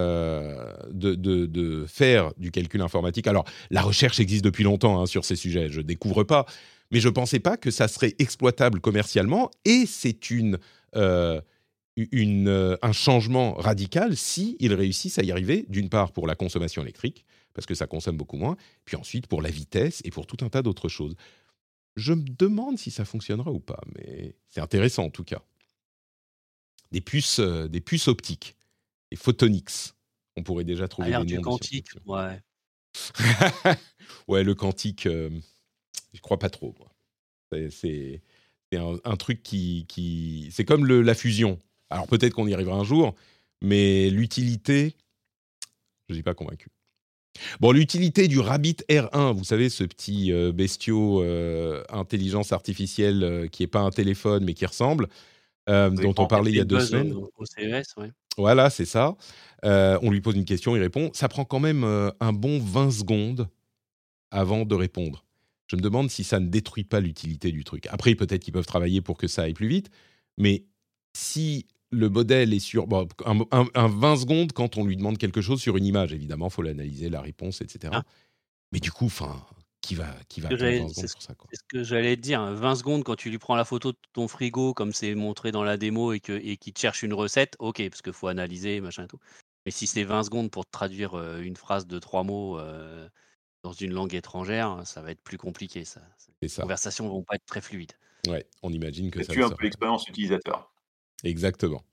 faire du calcul informatique. Alors, la recherche existe depuis longtemps sur ces sujets, je ne découvre pas, mais je ne pensais pas que ça serait exploitable commercialement, et c'est un changement radical s'ils réussissent à y arriver, d'une part pour la consommation électrique, parce que ça consomme beaucoup moins, puis ensuite pour la vitesse et pour tout un tas d'autres choses. Je me demande si ça fonctionnera ou pas, mais c'est intéressant en tout cas. Des puces optiques, des photonics. On pourrait déjà trouver des noms. Du quantique, ouais. Ouais, le quantique, je crois pas trop, moi. C'est un truc qui c'est comme la fusion. Alors peut-être qu'on y arrivera un jour, mais l'utilité, je ne suis pas convaincu. Bon, l'utilité du Rabbit R1, vous savez, ce petit bestiau intelligence artificielle qui n'est pas un téléphone, mais qui ressemble, dont on parlait il y a 2 semaines. Au CES, ouais. Voilà, c'est ça. On lui pose une question, il répond. Ça prend quand même un bon 20 secondes avant de répondre. Je me demande si ça ne détruit pas l'utilité du truc. Après, peut-être qu'ils peuvent travailler pour que ça aille plus vite, mais si le modèle est sur un 20 secondes quand on lui demande quelque chose sur une image, évidemment, il faut l'analyser, la réponse, etc. Ah. Mais du coup, qui va attendre 20 secondes pour ça, quoi. C'est ce que j'allais te dire. 20 secondes quand tu lui prends la photo de ton frigo, comme c'est montré dans la démo, et qu'il te cherche une recette, ok, parce qu'il faut analyser, machin et tout. Mais si c'est 20 secondes pour te traduire une phrase de 3 mots dans une langue étrangère, ça va être plus compliqué. Les conversations ne vont pas être très fluides. Ouais, on imagine que ça tue un peu l'expérience utilisateur. Exactement.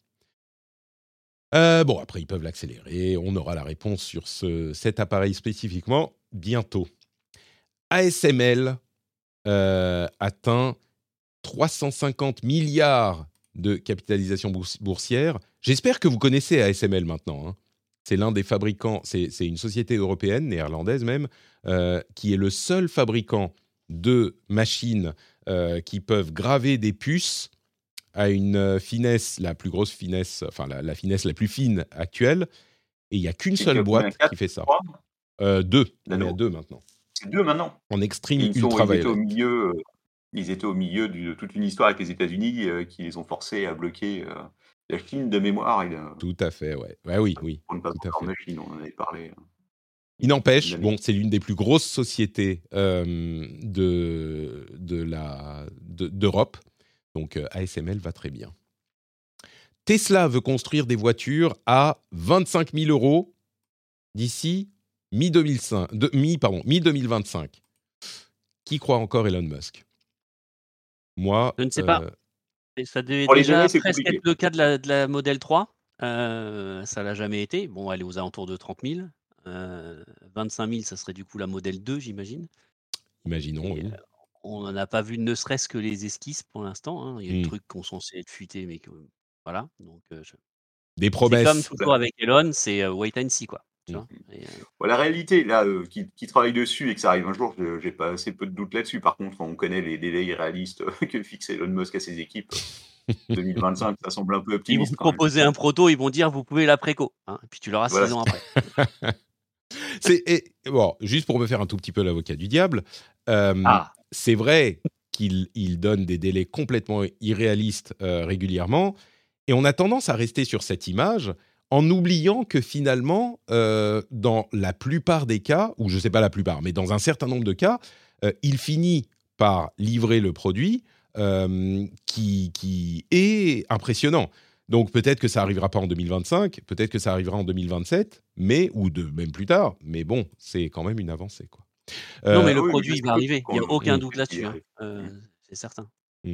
Bon, après, ils peuvent l'accélérer. On aura la réponse sur cet appareil spécifiquement bientôt. ASML atteint 350 milliards de capitalisation boursière. J'espère que vous connaissez ASML maintenant. C'est l'un des fabricants, c'est une société européenne, néerlandaise même, qui est le seul fabricant de machines qui peuvent graver des puces à une finesse, la plus grosse finesse, enfin la finesse la plus fine actuelle. Et il n'y a qu'une seule boîte qui fait ça. 2. On est à 2 maintenant. C'est 2 maintenant. En extreme ultra violet. Ils étaient au milieu de toute une histoire avec les États-Unis qui les ont forcés à bloquer la Chine de mémoire. Tout à fait, ouais. Oui. Pour ne pas avoir de Chine, on en avait parlé. Il n'empêche, c'est l'une des plus grosses sociétés d'Europe. Donc ASML va très bien. Tesla veut construire des voitures à 25 000 € d'ici mi-2025. Qui croit encore Elon Musk ? Moi, je ne sais pas. Ça devait déjà presque être le cas de la Model 3. Ça l'a jamais été. Bon, elle est aux alentours de 30 000. 25 000, ça serait du coup la Model 2, j'imagine. Imaginons, oui. On n'en a pas vu ne serait-ce que les esquisses pour l'instant. Il y a des trucs qui sont censés être fuités, mais que, voilà. Donc, des promesses. C'est comme toujours avec Elon, c'est wait and see, quoi. Tu vois la réalité, là, qui travaille dessus et que ça arrive un jour, j'ai pas assez peu de doute là-dessus. Par contre, on connaît les délais irréalistes que fixe Elon Musk à ses équipes. 2025, ça semble un peu optimiste. Ils vont proposer un proto, ils vont dire vous pouvez l'après-co. Et puis tu l'auras 6 ans après. Bon, juste pour me faire un tout petit peu l'avocat du diable, c'est vrai qu'il donne des délais complètement irréalistes régulièrement. Et on a tendance à rester sur cette image en oubliant que finalement, dans la plupart des cas, ou je ne sais pas la plupart, mais dans un certain nombre de cas, il finit par livrer le produit qui est impressionnant. Donc peut-être que ça n'arrivera pas en 2025, peut-être que ça arrivera en 2027, même plus tard. Mais bon, c'est quand même une avancée, quoi. Non, mais le Oui, produit, il va arriver. Il n'y a aucun doute il là-dessus. arrive. C'est certain.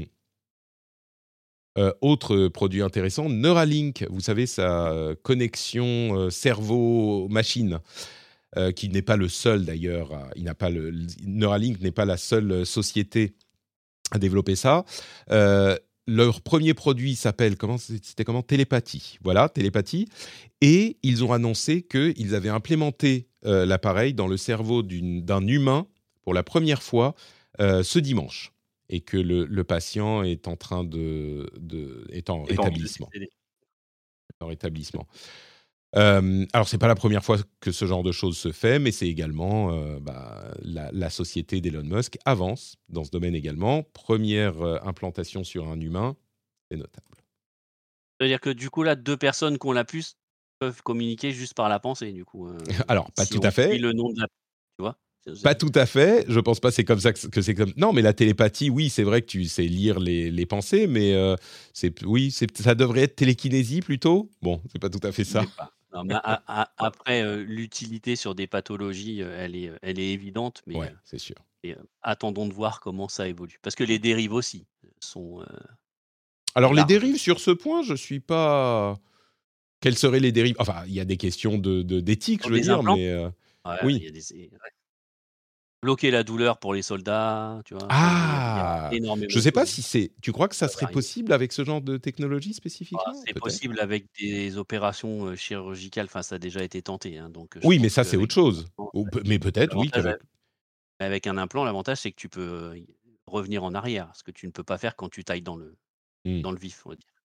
Autre produit intéressant, Neuralink, vous savez, sa connexion cerveau-machine, qui n'est pas le seul d'ailleurs. Neuralink n'est pas la seule société à développer ça. Leur premier produit s'appelle Télépathie. Voilà, Télépathie. Et ils ont annoncé qu'ils avaient implémenté l'appareil dans le cerveau d'un humain pour la première fois ce dimanche. Et que le patient est en train est en rétablissement. En rétablissement. Alors, c'est pas la première fois que ce genre de choses se fait, mais c'est également la société d'Elon Musk avance dans ce domaine également. Première implantation sur un humain, c'est notable. C'est-à-dire que du coup, là, 2 personnes qui ont la puce peuvent communiquer juste par la pensée, du coup. Alors, pas si tout on à fait. suit le nom de la, tu vois. Pas tout à fait. Je pense pas c'est comme ça que c'est comme. Non, mais la télépathie, oui, c'est vrai que tu sais lire les pensées, mais ça devrait être télékinésie plutôt. Bon, c'est pas tout à fait ça. Je sais pas. Non, mais après, l'utilité sur des pathologies, elle est évidente, mais Ouais, c'est sûr. attendons de voir comment ça évolue. Parce que les dérives aussi sont. Alors, les larges. dérives sur ce point, je suis pas. Quelles seraient les dérives? Enfin, il y a des questions d'éthique, Sur je veux des dire, implants? mais Ouais, oui. il y a bloquer la douleur pour les soldats, tu vois? Enfin, il y a énormément Je de sais pas choses. si c'est. Tu crois que ça Ça va serait arriver. possible avec ce genre de technologie spécifiquement? C'est Peut-être. possible avec des opérations, chirurgicales, enfin ça a déjà été tenté, hein, donc je Oui, mais pense ça, c'est qu'avec autre chose. un implant, Mais peut-être, oui, l'avantage qu'avec. avec un implant, l'avantage c'est que tu peux, revenir en arrière, ce que tu ne peux pas faire quand tu tailles dans le vif, on va dire.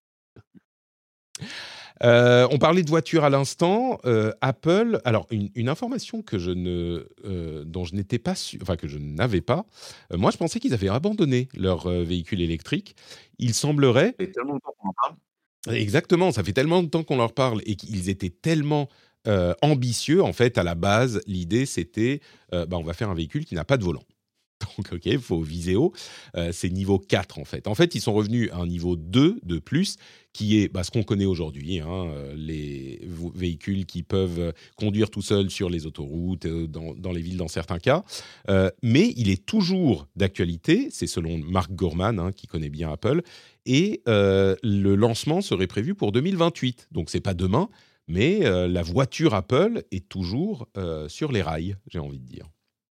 On parlait de voitures à l'instant. Apple, alors une information que dont je n'étais pas sûr, enfin que je n'avais pas. Moi, je pensais qu'ils avaient abandonné leur véhicule électrique. Il semblerait. Ça fait tellement longtemps qu'on en parle. Exactement, ça fait tellement de temps qu'on leur parle et qu'ils étaient tellement ambitieux. En fait, à la base, l'idée c'était, on va faire un véhicule qui n'a pas de volant. Donc, OK, il faut viser haut. C'est niveau 4, en fait. En fait, ils sont revenus à un niveau 2 de plus, qui est ce qu'on connaît aujourd'hui, les véhicules qui peuvent conduire tout seuls sur les autoroutes, dans les villes, dans certains cas. Mais il est toujours d'actualité, c'est selon Mark Gurman, qui connaît bien Apple, et le lancement serait prévu pour 2028. Donc, ce n'est pas demain, mais la voiture Apple est toujours sur les rails, j'ai envie de dire.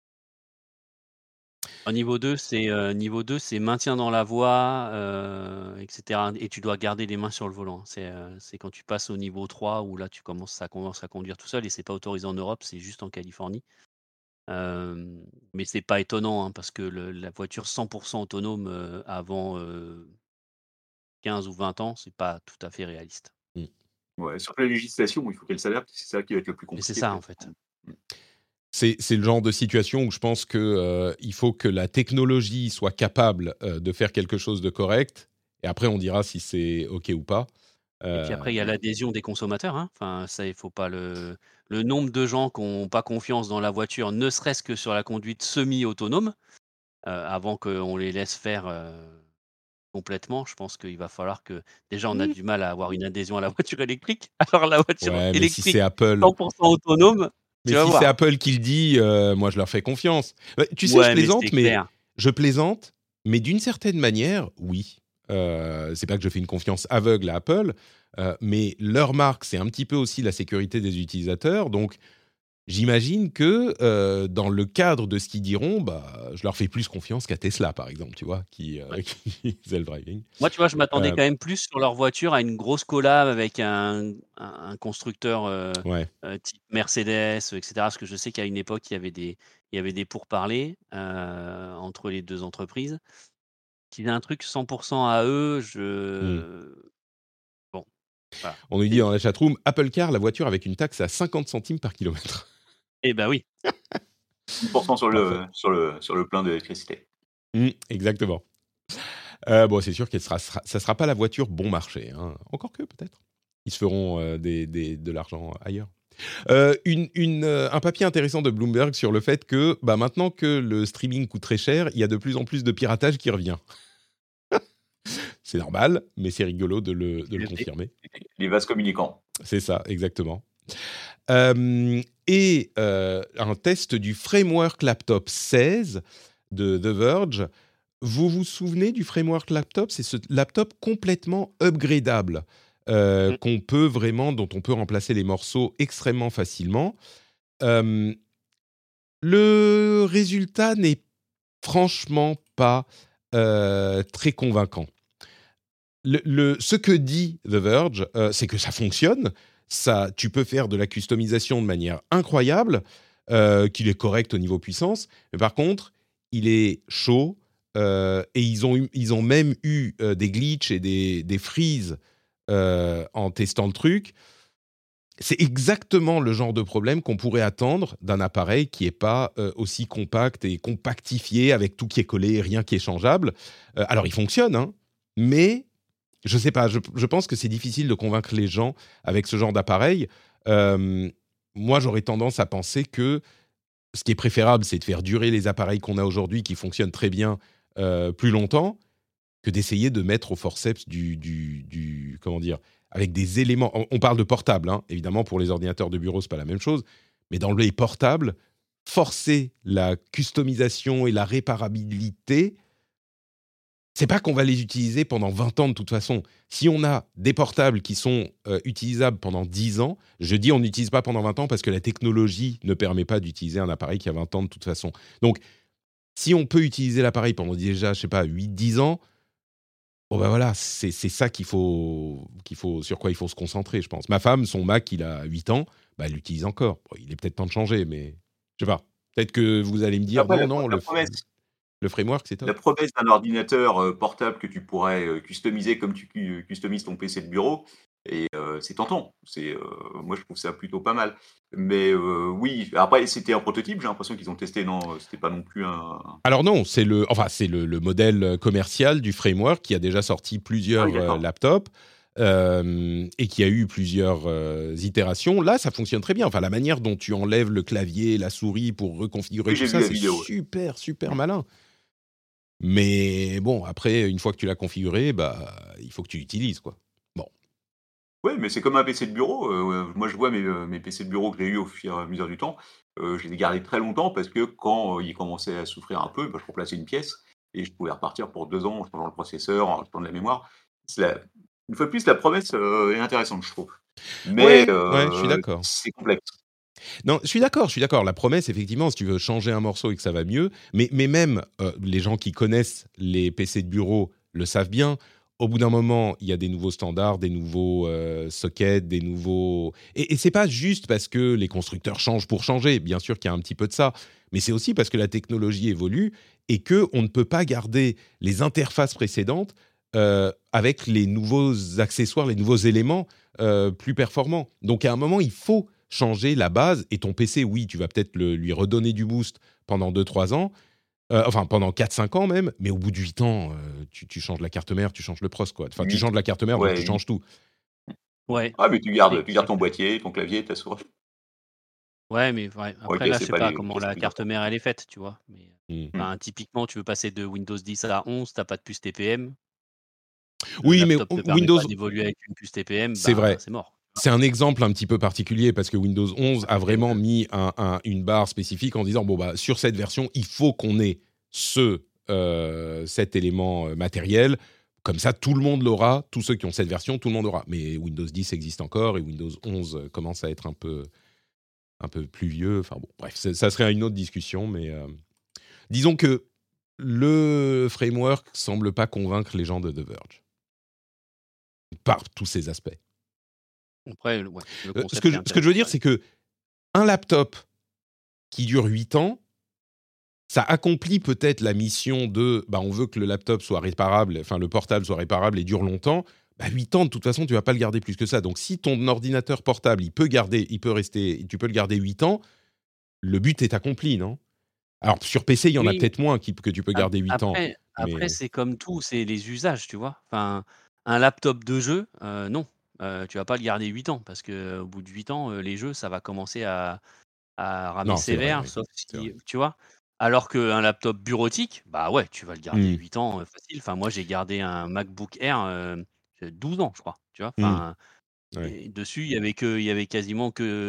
Niveau 2, c'est maintien dans la voie, etc. Et tu dois garder les mains sur le volant. C'est quand tu passes au niveau 3 où là ça commence à conduire tout seul et c'est pas autorisé en Europe, c'est juste en Californie. Mais c'est pas étonnant, parce que la voiture 100% autonome avant 15 ou 20 ans, c'est pas tout à fait réaliste. Ouais, surtout la législation, il faut qu'elle s'adapte, c'est ça qui va être le plus Mais c'est compliqué. ça en fait. C'est le genre de situation où je pense qu'il faut que la technologie soit capable de faire quelque chose de correct, et après on dira si c'est OK ou pas. Et puis après, il y a l'adhésion des consommateurs, hein. Enfin, ça, il faut pas le nombre de gens qui ont pas confiance dans la voiture, ne serait-ce que sur la conduite semi-autonome, avant qu'on les laisse faire, complètement. Je pense qu'il va falloir que déjà, on a du mal à avoir une adhésion à la voiture électrique. Alors la voiture Ouais, mais si électrique c'est Apple, 100% autonome, tu mais vas si c'est voir. Apple qui le dit, moi je leur fais confiance. Tu sais, Ouais, je mais plaisante, c'est mais clair. je plaisante, mais d'une certaine manière, oui. C'est pas que je fais une confiance aveugle à Apple, mais leur marque, c'est un petit peu aussi la sécurité des utilisateurs. Donc, j'imagine que dans le cadre de ce qu'ils diront, je leur fais plus confiance qu'à Tesla, par exemple, tu vois, qui faisait le driving. Moi, tu vois, je m'attendais quand même plus sur leur voiture à une grosse collab avec un constructeur Ouais. type Mercedes, etc. Parce que je sais qu'à une époque, il y avait des pourparlers entre les deux entreprises. Qu'ils aient un truc 100% à eux, bon, voilà. On nous dit dans la chatroom, Apple Car, la voiture avec une taxe à 50 centimes par kilomètre. Eh ben oui. 10% sur le plein d'électricité. Exactement. Bon, c'est sûr que ça sera pas la voiture bon marché, hein. Encore que peut-être. Ils se feront de l'argent ailleurs. Un papier intéressant de Bloomberg sur le fait que maintenant que le streaming coûte très cher, il y a de plus en plus de piratage qui revient. C'est normal, mais c'est rigolo de le confirmer. Les vases communicants. C'est ça, exactement. Un test du framework laptop 16 de The Verge. Vous vous souvenez du framework laptop ? C'est ce laptop complètement upgradable dont on peut remplacer les morceaux extrêmement facilement. Le résultat n'est franchement pas très convaincant. Ce que dit The Verge, c'est que ça fonctionne. Tu peux faire de la customisation de manière incroyable, qu'il est correct au niveau puissance, mais par contre, il est chaud, et ils ont même eu des glitches et des freezes en testant le truc. C'est exactement le genre de problème qu'on pourrait attendre d'un appareil qui n'est pas aussi compact et compactifié, avec tout qui est collé et rien qui est changeable. Alors, il fonctionne, hein, mais je ne sais pas, je pense que c'est difficile de convaincre les gens avec ce genre d'appareil. Moi, j'aurais tendance à penser que ce qui est préférable, c'est de faire durer les appareils qu'on a aujourd'hui, qui fonctionnent très bien, plus longtemps, que d'essayer de mettre au forceps comment dire, avec des éléments. On parle de portable, hein, évidemment, pour les ordinateurs de bureau, c'est pas la même chose, mais dans les portables, forcer la customisation et la réparabilité, c'est pas qu'on va les utiliser pendant 20 ans de toute façon. Si on a des portables qui sont utilisables pendant 10 ans, je dis on n'utilise pas pendant 20 ans parce que la technologie ne permet pas d'utiliser un appareil qui a 20 ans de toute façon. Donc, si on peut utiliser l'appareil pendant déjà, je sais pas, 8-10 ans, bon ben voilà, c'est ça sur quoi il faut se concentrer, je pense. Ma femme, son Mac, il a 8 ans, elle l'utilise encore. Bon, il est peut-être temps de changer, mais je sais pas. Peut-être que vous allez me dire, Après, le framework, c'est top. La promesse d'un ordinateur portable que tu pourrais customiser comme tu customises ton PC de bureau, et c'est tentant. Moi, je trouve ça plutôt pas mal. Mais oui, après, c'était un prototype, j'ai l'impression qu'ils ont testé, non ? C'était pas non plus un... Alors non, c'est le modèle commercial du framework qui a déjà sorti plusieurs laptops et qui a eu plusieurs itérations. Là, ça fonctionne très bien. Enfin, la manière dont tu enlèves le clavier, la souris pour reconfigurer tout ça, c'est super, super malin. Mais bon, après, une fois que tu l'as configuré, il faut que tu l'utilises, quoi. Bon. Oui, mais c'est comme un PC de bureau. Moi, je vois mes PC de bureau que j'ai eu au fur et à mesure du temps. Je les ai gardés très longtemps parce que quand ils commençaient à souffrir un peu, je remplaçais une pièce et je pouvais repartir pour 2 ans en changeant le processeur, en rajoutant de la mémoire. Une fois de plus, la promesse est intéressante, je trouve. Mais je suis d'accord. C'est complexe. Non, je suis d'accord. La promesse, effectivement, si tu veux changer un morceau et que ça va mieux, mais même les gens qui connaissent les PC de bureau le savent bien. Au bout d'un moment, il y a des nouveaux standards, des nouveaux sockets, des nouveaux... Et c'est pas juste parce que les constructeurs changent pour changer. Bien sûr qu'il y a un petit peu de ça. Mais c'est aussi parce que la technologie évolue et qu'on ne peut pas garder les interfaces précédentes avec les nouveaux accessoires, les nouveaux éléments plus performants. Donc, à un moment, il faut changer la base. Et ton PC, oui, tu vas peut-être lui redonner du boost pendant 2-3 ans. Pendant 4-5 ans même, mais au bout de 8 ans, tu changes la carte mère, tu changes le pros, quoi. Enfin, tu changes la carte mère, donc tu changes tout. Ouais. Ah, mais tu gardes ton boîtier, ton clavier, ta souris. Ouais, mais après, là, je sais pas comment la carte mère, elle est faite, tu vois. Mais typiquement, tu veux passer de Windows 10 à 11, t'as pas de puce TPM. Oui, mais Windows... pas d'évoluer avec une puce TPM, c'est vrai. C'est mort. C'est un exemple un petit peu particulier parce que Windows 11 a vraiment mis une barre spécifique en disant sur cette version, il faut qu'on ait cet élément matériel. Comme ça, tout le monde l'aura. Tous ceux qui ont cette version, tout le monde l'aura. Mais Windows 10 existe encore et Windows 11 commence à être un peu plus vieux. Enfin bon, bref, ça serait une autre discussion. Mais disons que le framework semble pas convaincre les gens de The Verge par tous ces aspects. Après, ce que je veux dire, c'est que un laptop qui dure 8 ans, ça accomplit peut-être la mission de on veut que le laptop soit réparable, enfin le portable soit réparable et dure longtemps. 8 ans, de toute façon, tu vas pas le garder plus que ça. Donc si ton ordinateur portable, tu peux le garder 8 ans, le but est accompli, non ? Alors, sur PC, il y en a Oui, peut-être moins que tu peux garder 8 ans. après, Mais c'est comme tout, c'est les usages, tu vois. Enfin, un laptop de jeu, non, tu vas pas le garder 8 ans parce que au bout de 8 ans, les jeux, ça va commencer à ramer non, c'est vrai, sévère, oui. sauf C'est vrai. si tu vois? Alors qu'un laptop bureautique, bah, ouais, tu vas le garder Mmh. 8 ans, facile. Enfin, moi, j'ai gardé un MacBook Air, 12 ans, je crois, tu vois? Mmh. Enfin, Ouais. et dessus, il y avait quasiment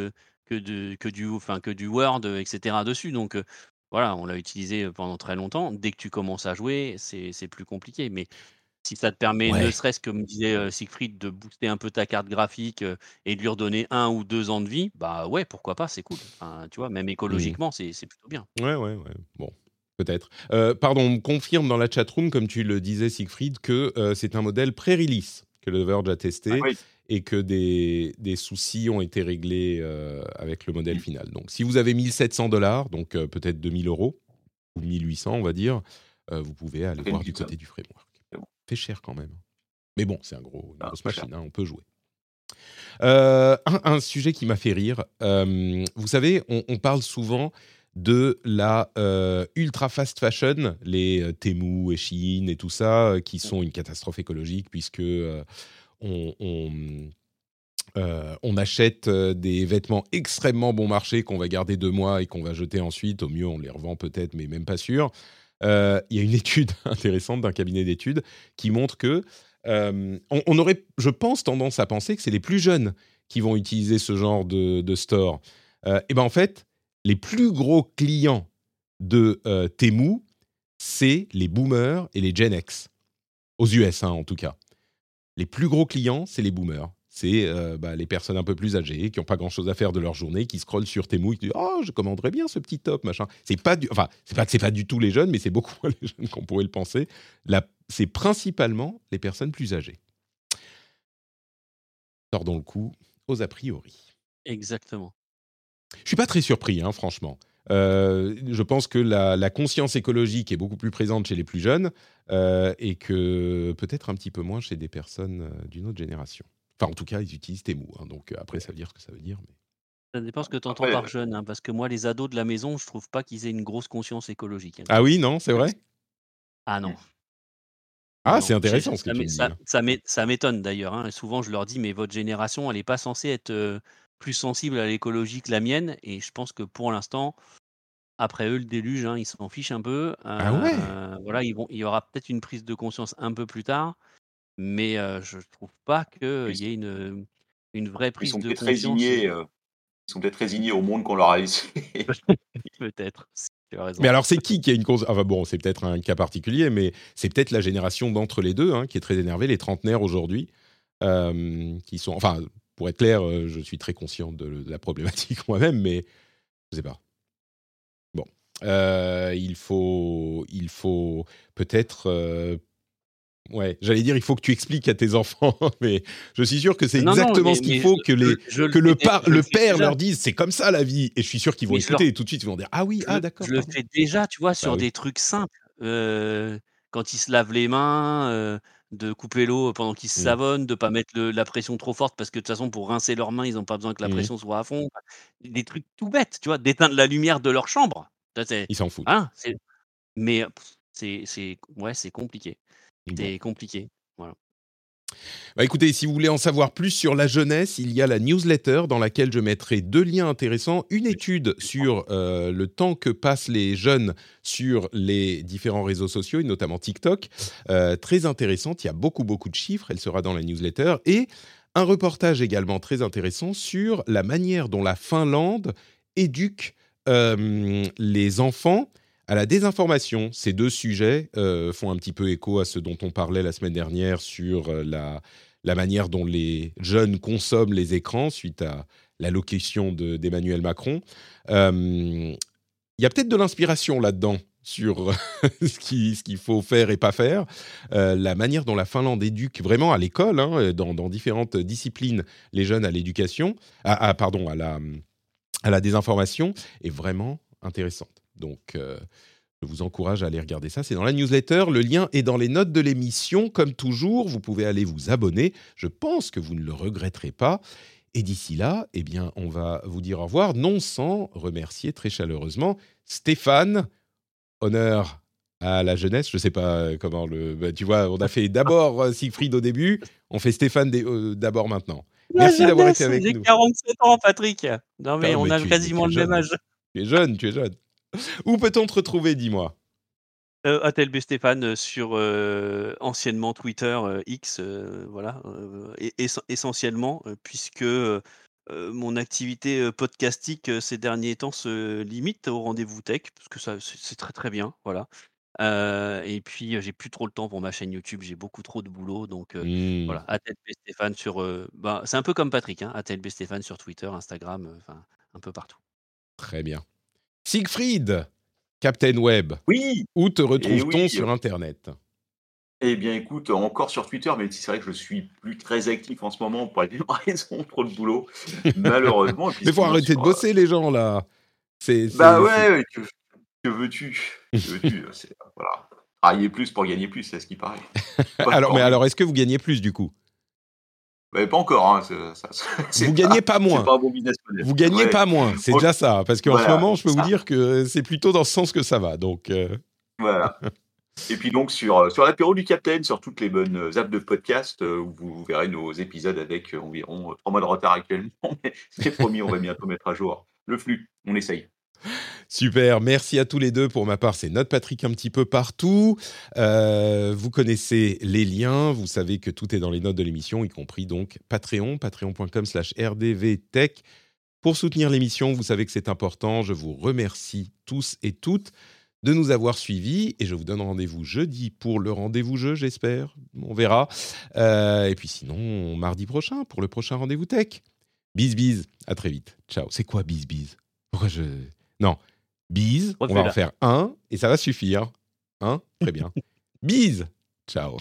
que du Word, et cetera dessus, donc voilà, on l'a utilisé, pendant très longtemps. Dès que tu commences à jouer, c'est plus compliqué, mais si ça te permet, ne Ouais. serait-ce que me disait, Siegfried, de booster un peu ta carte graphique, et de lui redonner 1 ou 2 ans de vie, bah, ouais, pourquoi pas, c'est cool. Enfin, tu vois? Même Mmh. écologiquement, c'est plutôt bien. Ouais, ouais, ouais. Bon, peut-être. Pardon, on me confirme dans la chatroom, comme tu le disais, Siegfried, que c'est un modèle pré-release que le Verge a testé Oui. et que des soucis ont été réglés avec le modèle Mmh. final. Donc, si vous avez $1 700, donc peut-être 2 000 € ou 1 800, on va dire, vous pouvez aller Ça fait une voir du petite somme. côté du framework. C'est bon. Fait cher quand même. Mais bon, c'est une Ah, grosse peu cher. machine, hein, on peut jouer. Un sujet qui m'a fait rire. Vous savez, on parle souvent de la ultra fast fashion, les Temu et Shein et tout ça, qui sont une catastrophe écologique puisque on, on, on achète des vêtements extrêmement bon marché qu'on va garder 2 mois et qu'on va jeter ensuite. Au mieux, on les revend peut-être, mais même pas sûr. Il y a une étude intéressante d'un cabinet d'études qui montre que on aurait, je pense, tendance à penser que c'est les plus jeunes qui vont utiliser ce genre de store. Et ben en fait, les plus gros clients de Temu, c'est les boomers et les Gen X, aux US en tout cas. Les plus gros clients, c'est les boomers. C'est les personnes un peu plus âgées qui n'ont pas grand-chose à faire de leur journée, qui scrollent sur Temu et qui disent « Oh, je commanderais bien ce petit top, machin ». C'est pas que c'est pas du tout les jeunes, mais c'est beaucoup moins les jeunes qu'on pourrait le penser. C'est principalement les personnes plus âgées. Tordons le coup aux a priori. Exactement. Je suis pas très surpris, franchement. Je pense que la conscience écologique est beaucoup plus présente chez les plus jeunes et que peut-être un petit peu moins chez des personnes d'une autre génération. Enfin, en tout cas, ils utilisent Temu. Donc après, ça veut dire ce que ça veut dire. Mais... Ça dépend ce que tu entends Après, par jeune, hein, parce que moi, les ados de la maison, je trouve pas qu'ils aient une grosse conscience écologique, hein. Ah oui, non, c'est vrai. Ah mmh. non, non, Ah, non, c'est intéressant ce que tu me dis. ça m'étonne d'ailleurs, hein, et souvent je leur dis: «Mais votre génération, elle est pas censée être, plus sensible à l'écologie que la mienne», et je pense que pour l'instant, après eux le déluge, hein, ils s'en fichent un peu, Ah ouais. voilà, il y aura peut-être une prise de conscience un peu plus tard, mais je trouve pas qu'il Ils y ait une vraie ils prise sont de peut-être conscience, résignés, ils sont peut-être résignés au monde qu'on leur a laissé. peut-être, tu as Mais raison. alors, c'est qui a une cause? Enfin bon, c'est peut-être un cas particulier, mais c'est peut-être la génération d'entre les deux qui est très énervée, les trentenaires aujourd'hui, qui sont... Enfin, pour être clair, je suis très conscient de la problématique moi-même, mais je sais pas. Bon. Il faut peut-être... ouais, j'allais dire, il faut que tu expliques à tes enfants, mais je suis sûr que c'est Non, non, exactement ce qu'il faut que je que le fais je le le fais père déjà. leur dise, c'est comme ça la vie. Et je suis sûr qu'ils vont Mais écouter et tout de suite ils vont dire, ah oui, ah d'accord, je le pardon. fais déjà, tu vois, Bah sur oui. des trucs simples, quand ils se lavent les mains, de couper l'eau pendant qu'ils se Mmh. savonnent, de pas mettre la pression trop forte parce que de toute façon pour rincer leurs mains, ils ont pas besoin que la Mmh. pression soit à fond. Enfin, des trucs tout bêtes, tu vois? D'éteindre la lumière de leur chambre. Ça c'est Ils s'en foutent. hein, mais c'est ouais, c'est compliqué. Bon. C'est compliqué, voilà. Bah écoutez, si vous voulez en savoir plus sur la jeunesse, il y a la newsletter dans laquelle je mettrai 2 liens intéressants. Une étude sur le temps que passent les jeunes sur les différents réseaux sociaux, et notamment TikTok. Très intéressante, il y a beaucoup de chiffres, elle sera dans la newsletter. Et un reportage également très intéressant sur la manière dont la Finlande éduque les enfants à la désinformation. Ces deux sujets font un petit peu écho à ce dont on parlait la semaine dernière sur la manière dont les jeunes consomment les écrans suite à l'allocution d'Emmanuel Macron. Il y a peut-être de l'inspiration là-dedans sur ce qu'il faut faire et pas faire. La manière dont la Finlande éduque vraiment à l'école, dans différentes disciplines, les jeunes à l'éducation, à la désinformation, est vraiment intéressante. Donc, je vous encourage à aller regarder ça. C'est dans la newsletter. Le lien est dans les notes de l'émission. Comme toujours, vous pouvez aller vous abonner. Je pense que vous ne le regretterez pas. Et d'ici là, eh bien, on va vous dire au revoir, non sans remercier très chaleureusement Stéphane honneur à la jeunesse. Je ne sais pas comment tu vois, on a fait d'abord Siegfried au début, on fait Stéphane d'abord maintenant. Merci d'avoir été avec nous. J'ai 47 ans, Patrick. Non, mais on a quasiment le même âge. Tu es jeune. Où peut-on te retrouver, dis-moi? @LB Stéphane sur anciennement Twitter, X, voilà, essentiellement, puisque mon activité podcastique ces derniers temps se limite au rendez-vous tech, parce que ça, c'est très très bien, voilà. Et puis j'ai plus trop le temps pour ma chaîne YouTube, j'ai beaucoup trop de boulot, donc voilà, @LB Stéphane sur, c'est un peu comme Patrick, hein, @LB Stéphane sur Twitter, Instagram, enfin un peu partout. Très bien. Siegfried, Captain Web. Oui. Où te retrouve-t-on sur Internet? Eh bien, écoute, encore sur Twitter, mais c'est vrai que je suis plus très actif en ce moment pour les mêmes raisons, trop de boulot, malheureusement. Mais faut arrêter de bosser, les gens, là. Ouais, que veux-tu voilà. Travailler plus pour gagner plus, c'est ce qui paraît. Alors, est-ce que vous gagnez plus, du coup? Pas encore. Hein, vous gagnez pas moins. C'est pas un bon business model. Vous gagnez pas moins, c'est déjà ça. Parce qu'en ce moment, je peux vous dire que c'est plutôt dans ce sens que ça va. Donc, Voilà. Et puis donc sur l'apéro du Captain, sur toutes les bonnes apps de podcast, où vous verrez nos épisodes avec environ 3 mois de retard actuellement. Mais c'est promis, on va bientôt mettre à jour le flux. On essaye. Super, merci à tous les deux. Pour ma part, c'est Note Patrick un petit peu partout. Vous connaissez les liens, vous savez que tout est dans les notes de l'émission, y compris donc Patreon, patreon.com/rdvtech. Pour soutenir l'émission, vous savez que c'est important. Je vous remercie tous et toutes de nous avoir suivis et je vous donne rendez-vous jeudi pour le rendez-vous jeu, j'espère. On verra. Et puis sinon, mardi prochain pour le prochain rendez-vous tech. Bise, à très vite. Ciao. C'est quoi bise? Pourquoi Non. Bise, on va en faire un et ça va suffire. Hein? Très bien. Bise. Ciao.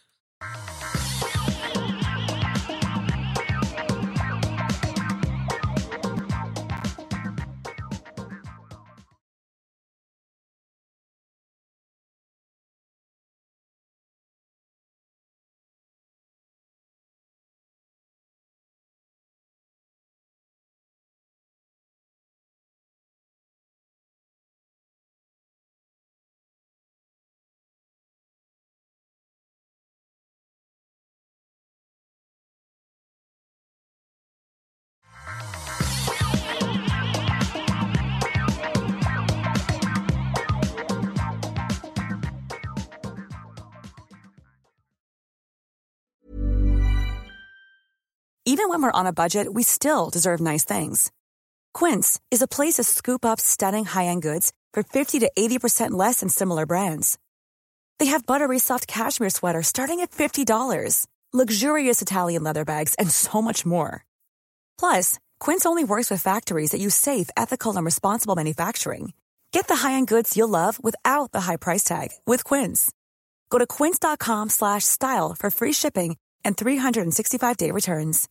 Even when we're on a budget, we still deserve nice things. Quince is a place to scoop up stunning high-end goods for 50 to 80% less than similar brands. They have buttery soft cashmere sweaters starting at $50, luxurious Italian leather bags, and so much more. Plus, Quince only works with factories that use safe, ethical, and responsible manufacturing. Get the high-end goods you'll love without the high price tag with Quince. Go to quince.com/style for free shipping and 365-day returns.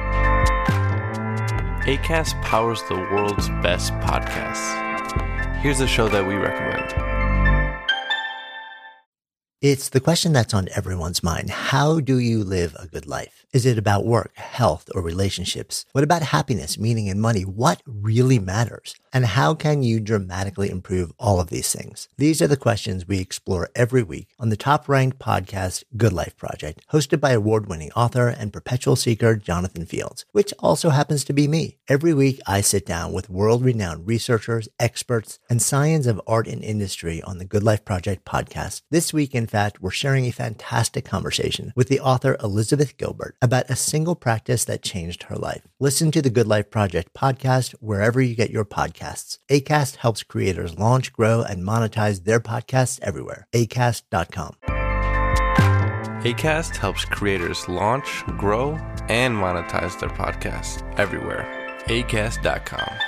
Acast powers the world's best podcasts. Here's a show that we recommend. It's the question that's on everyone's mind. How do you live a good life? Is it about work, health, or relationships? What about happiness, meaning, and money? What really matters? And how can you dramatically improve all of these things? These are the questions we explore every week on the top-ranked podcast, Good Life Project, hosted by award-winning author and perpetual seeker Jonathan Fields, which also happens to be me. Every week, I sit down with world-renowned researchers, experts, and science of art and industry on the Good Life Project podcast. This week, in fact, we're sharing a fantastic conversation with the author Elizabeth Gilbert about a single practice that changed her life. Listen to the Good Life Project podcast wherever you get your podcasts. Acast helps creators launch, grow, and monetize their podcasts everywhere. Acast.com. Acast helps creators launch, grow, and monetize their podcasts everywhere. Acast.com.